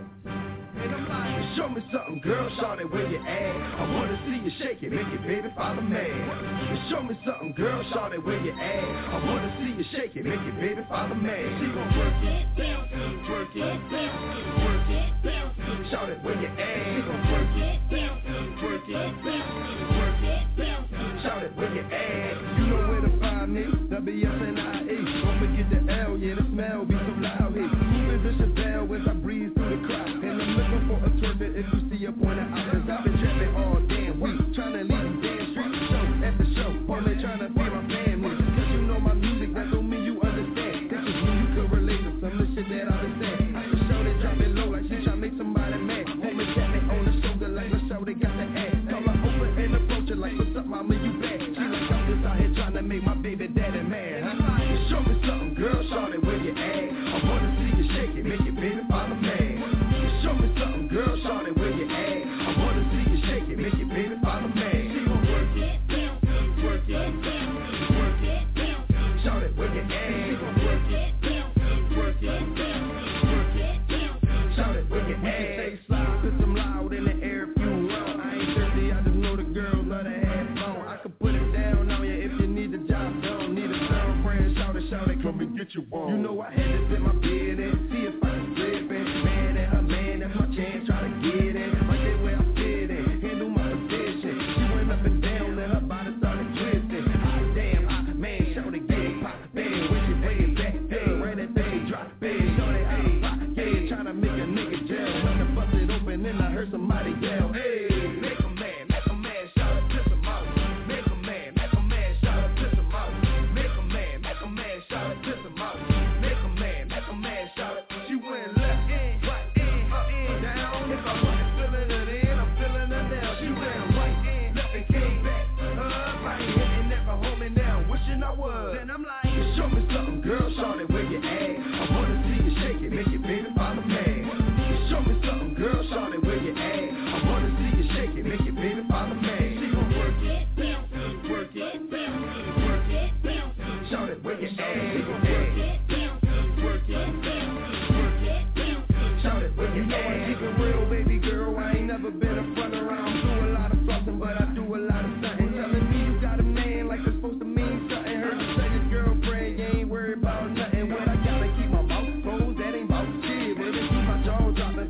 [SPEAKER 14] Show me something, girl, shout it where you at. I wanna see you shake it, make it, baby, follow me. Show me something, girl, shout it where you at. I wanna see you shake it, make it, baby, follow me. She gon' work it, bounce it, work it, bounce it, work it, bounce it. Shout it where you at. She gon' work it, bounce it, work it, bounce it, work it, bounce it. Shout it where you at.
[SPEAKER 15] You know where to find me, WSNIE. Don't forget the L, yeah, the smell be so loud here. Moving Bishop Bell as I breeze through the crowd. And I'm looking for a twerker if you see a pointer out. Cause I've been trapping all damn week, trying to leave these damn streets. Show after show, only trying to feed my family. Cause you know my music, that don't mean you understand. This is when you can relate to some of the shit that I understand. I can show they drop it low like she tryna make somebody mad. Homie tap me on the shoulder like the show they got the ass. Call her over and approach her like, what's up, mama, you bad? She like, I'm just out here trying to make my baby daddy mad, huh? Show me something, girl, shout it where you at. I wanna see you shake it, make it, baby, follow me. Show me something, girl, shout it where you at. I wanna see you shake it, make it, baby, follow me. She gon' work it, bounce it, work it, bounce it, work it, bounce it. Shout it where you at. She gon' work it, bounce it, work it, bounce it, work it, bounce it. Shout it where you at. We can stay slow, cause I'm loud in the air if you want. I ain't thirsty, I just know the girls love to have fun. I can put it down on you if you need the job done. Need a girlfriend, shout it, come and get your bone. You know I had to fit my bed in, see if I can slip in. Man and her man, that's my chance, try to get in. Right there where I fit in, handle my position. She went up and down and her body started twisting. Hot damn, hot man, shout it, get it, pop, bang. When she way back, hey, right at day, drop, bang. Shout it, out, rock, yeah, tryna make a nigga jail. When I bust it open and I heard somebody yell, hey, make a man, shout it, piss him out. Make a man, shout it, piss him out. Make a man, shout it, piss him out. Make a man, shout it. She went left in, right in, up in, down. If I wasn't feeling it in, I'm feeling it now. She went right in, left and came back. Right in and never home and down. Wishing I was. Then I'm like, show me something, girl, shout it where you at. I wanna see you shake it, make it, baby, follow me. Show me something, girl, shout it where you at. I wanna see you shake it, make it, baby, follow me. She gon' work it, bounce it, work it, bounce it, work it, bounce it. Shout it where you at. She gon' work it, bounce it, work it, bounce it, work it, bounce it. Shout it where you at. You know I keep it real, baby girl. I ain't never been a front around. Do a lot of flossing, but I do a lot of something. Telling me you got a man like it's supposed to mean something. Heard you say your girlfriend, you ain't worried about nothing.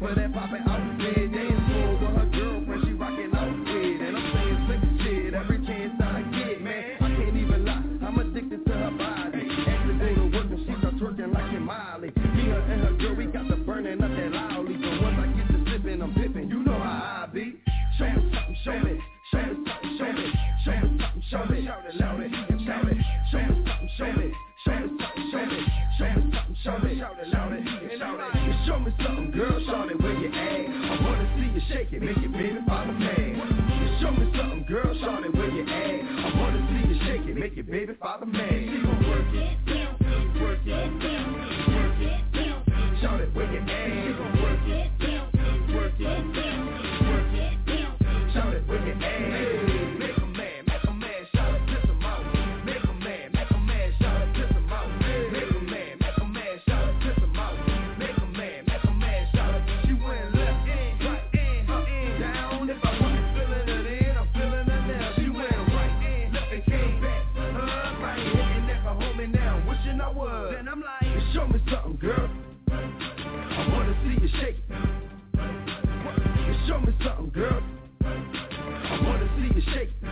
[SPEAKER 15] for that poppin' outfit. They in school with her girlfriend, she rockin' outfit. And I'm saying slick shit every chance I get, man. I can't even lie, I'm addicted to her body. After go to work and she start twerking like a Miley. Me, her, and her girl, we got the burning up that loudly. So once I get to sippin', I'm pippin', you know how I be. Show me something, show me. Show me something, show me. Show me something, show me. Shout it loud and shout it. Show me something, show me. Show me something, show me. Show me something, show me. Shout it loud and shout it. Show me something, girl, shout it where you at. I wanna see you shake it, make it baby father man. Show me something, girl, shout it where you at. I wanna see you shake it, make it baby father man. She gon' work it, work it, work it. Shout it where you at. She gon' work it, work it, work it. Shout it where you at. Make a man, shout it, piss him out. Make a man, shout it, piss him out. Make a man, shout it, piss him out. Make a man, shout it. She went left in, right in, up in, down. If I wasn't feeling it in, I'm feeling it now. She went right in, left and came back. Right hitting that for home and now, wishing I was. Then I'm like, show me something, girl. I wanna see you shake it. Show me something, girl. I wanna see you shake it.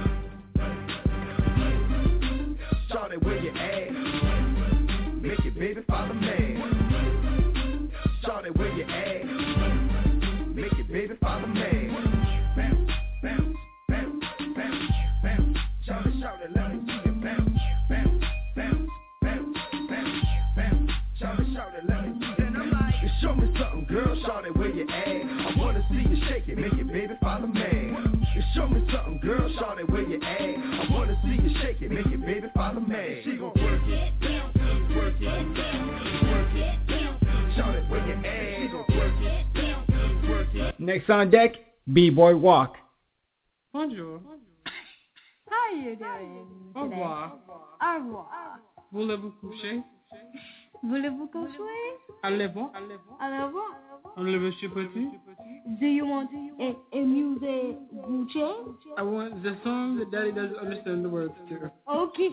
[SPEAKER 15] Shout it where you at. Make it baby father man. Shout it where you at. Make it baby father man. Bounce, bounce, bounce, bounce, bounce. Shout it, let me see it bounce, bounce, bounce, bounce, bounce, bounce. Shout it, let me see it. Then I'm like, show me something, girl. Shout it where you at. I wanna see you shake it. Make it baby father man. Show me something, girl, shout it where you at. I wanna see you shake it, make it baby father man. She gon' work it, work it, work it. Shout it where you at. She gon' work it, work it.
[SPEAKER 2] Next on deck, B-Boy Walk.
[SPEAKER 16] Bonjour.
[SPEAKER 20] How are you doing
[SPEAKER 16] Au revoir.
[SPEAKER 20] Au revoir.
[SPEAKER 16] Voulez-vous coucher?
[SPEAKER 20] Voulez-vous coucher?
[SPEAKER 16] Allez-vous.
[SPEAKER 20] Allez-vous.
[SPEAKER 16] Enlevez ce petit.
[SPEAKER 20] Do you want a music Gucci?
[SPEAKER 16] I want the song that Daddy doesn't understand the words to.
[SPEAKER 20] Okay.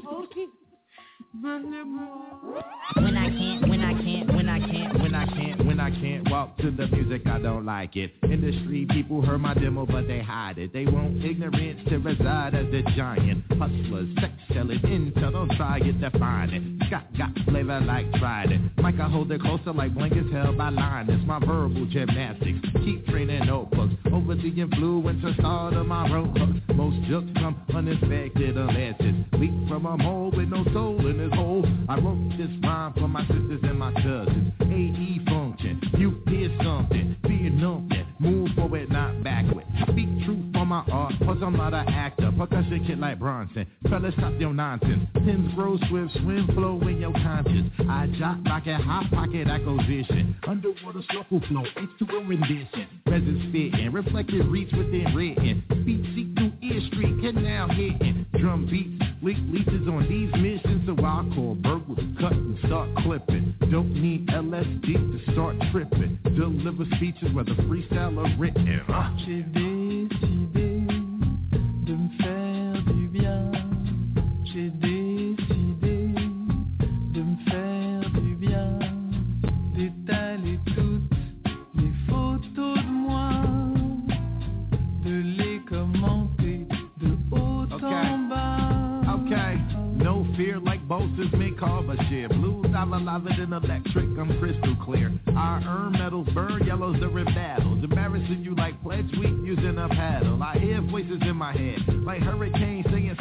[SPEAKER 24] When I can't walk to the music, I don't like it. In the street, people heard my demo, but they hide it. They want ignorance to reside as a giant. Hustlers, sex selling, intel, don't try it, define it. Got flavor like Trident. Mike, I hold it closer like blankets held by Linus. My verbal gymnastics, keep training notebooks. Over the influence of start of my road hooks. Most jokes come uninspected unless it's leak from a mole with no soul in his hole. I wrote this rhyme for my sisters and my cousins. AE function, you hear something, be numbing, move forward, not backward. Speak truth for my art, plus I'm not an actor. Percussion kid like Bronson, fellas stop your nonsense. Pins grow swift, swim flow in your conscience. I jot like a hot pocket acquisition. Underwater circle flow, H2O rendition. Presence fitting, reflected reach within written. Speech seek through ear street, canal hitting. Drum beats, leak leeches on these missions. So I call burglars, cut and start clipping. Don't need LSD to start tripping. Deliver speeches whether freestyle or written.
[SPEAKER 7] J'ai décidé de me faire du bien. J'ai décidé de me faire du bien. D'étaler toutes les photos de moi, de les commenter de haut en bas.
[SPEAKER 24] Okay, no fear like boasters may carve a share. Blues, I love it in electric, I'm crystal clear. I earn medals, burn yellows during battles. Embarrassing you like pledge week using a paddle. I hear voices in my head, like hurricanes saying,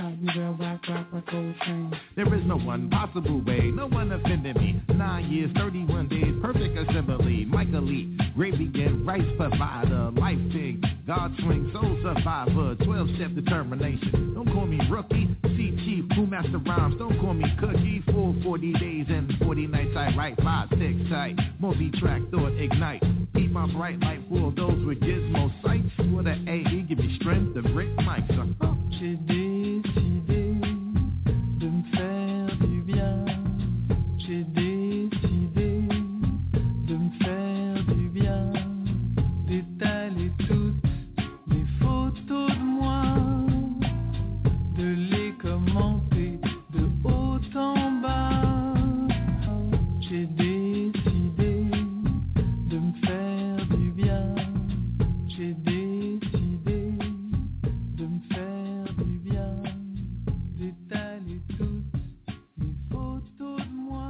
[SPEAKER 24] there is no one possible way, no one offended me. 9 years, 31 days, perfect assembly. Michael Lee, gravy and rice provider. Life thing, God swing, soul survivor. 12-step determination, don't call me rookie. See chief, who master rhymes, don't call me cookie. Full 40 days and 40 nights, I write 5, 6 tight. Multi-track, thought ignite. Keep my bright light full of those with gizmo sights. With an AE, give me strength to break mics.
[SPEAKER 7] J'ai décidé de me faire du bien. J'ai décidé de me faire du bien. D'étaler toutes mes photos de moi, de les commenter de haut en bas. J'ai décidé de me faire du bien. bien, j'ai décidé de me faire du bien, d'étaler toutes mes photos de moi.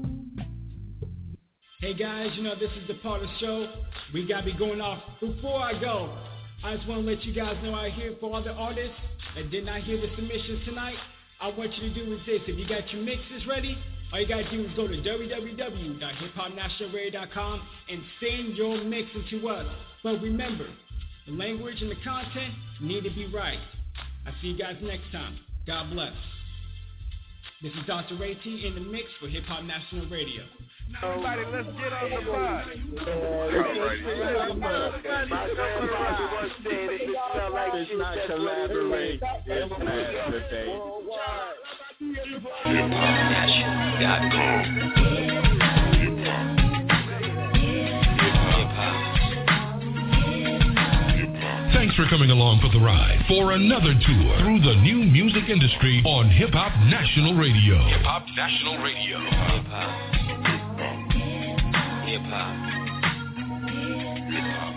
[SPEAKER 4] Hey guys, you know this is the part of the show we gotta be going off. Before I go, I just want to let you guys know out here for all the artists that did not hear the submissions tonight, I want you to do is this. If you got your mixes ready, all you gotta do is go to www.hiphopnationalradio.com and send your mixes to us. But remember, the language and the content need to be right. I'll see you guys next time. God bless. This is Dr. Ray T in the mix for Hip Hop National Radio.
[SPEAKER 1] Everybody, let's get on the bus. My grandfather once said if it smell like shit, that's collaborate.
[SPEAKER 18] Thanks for coming along for the ride for another tour through the new music industry on Hip Hop National Radio. Hip Hop National Radio. Hip Hop. Hip Hop. Hip Hop.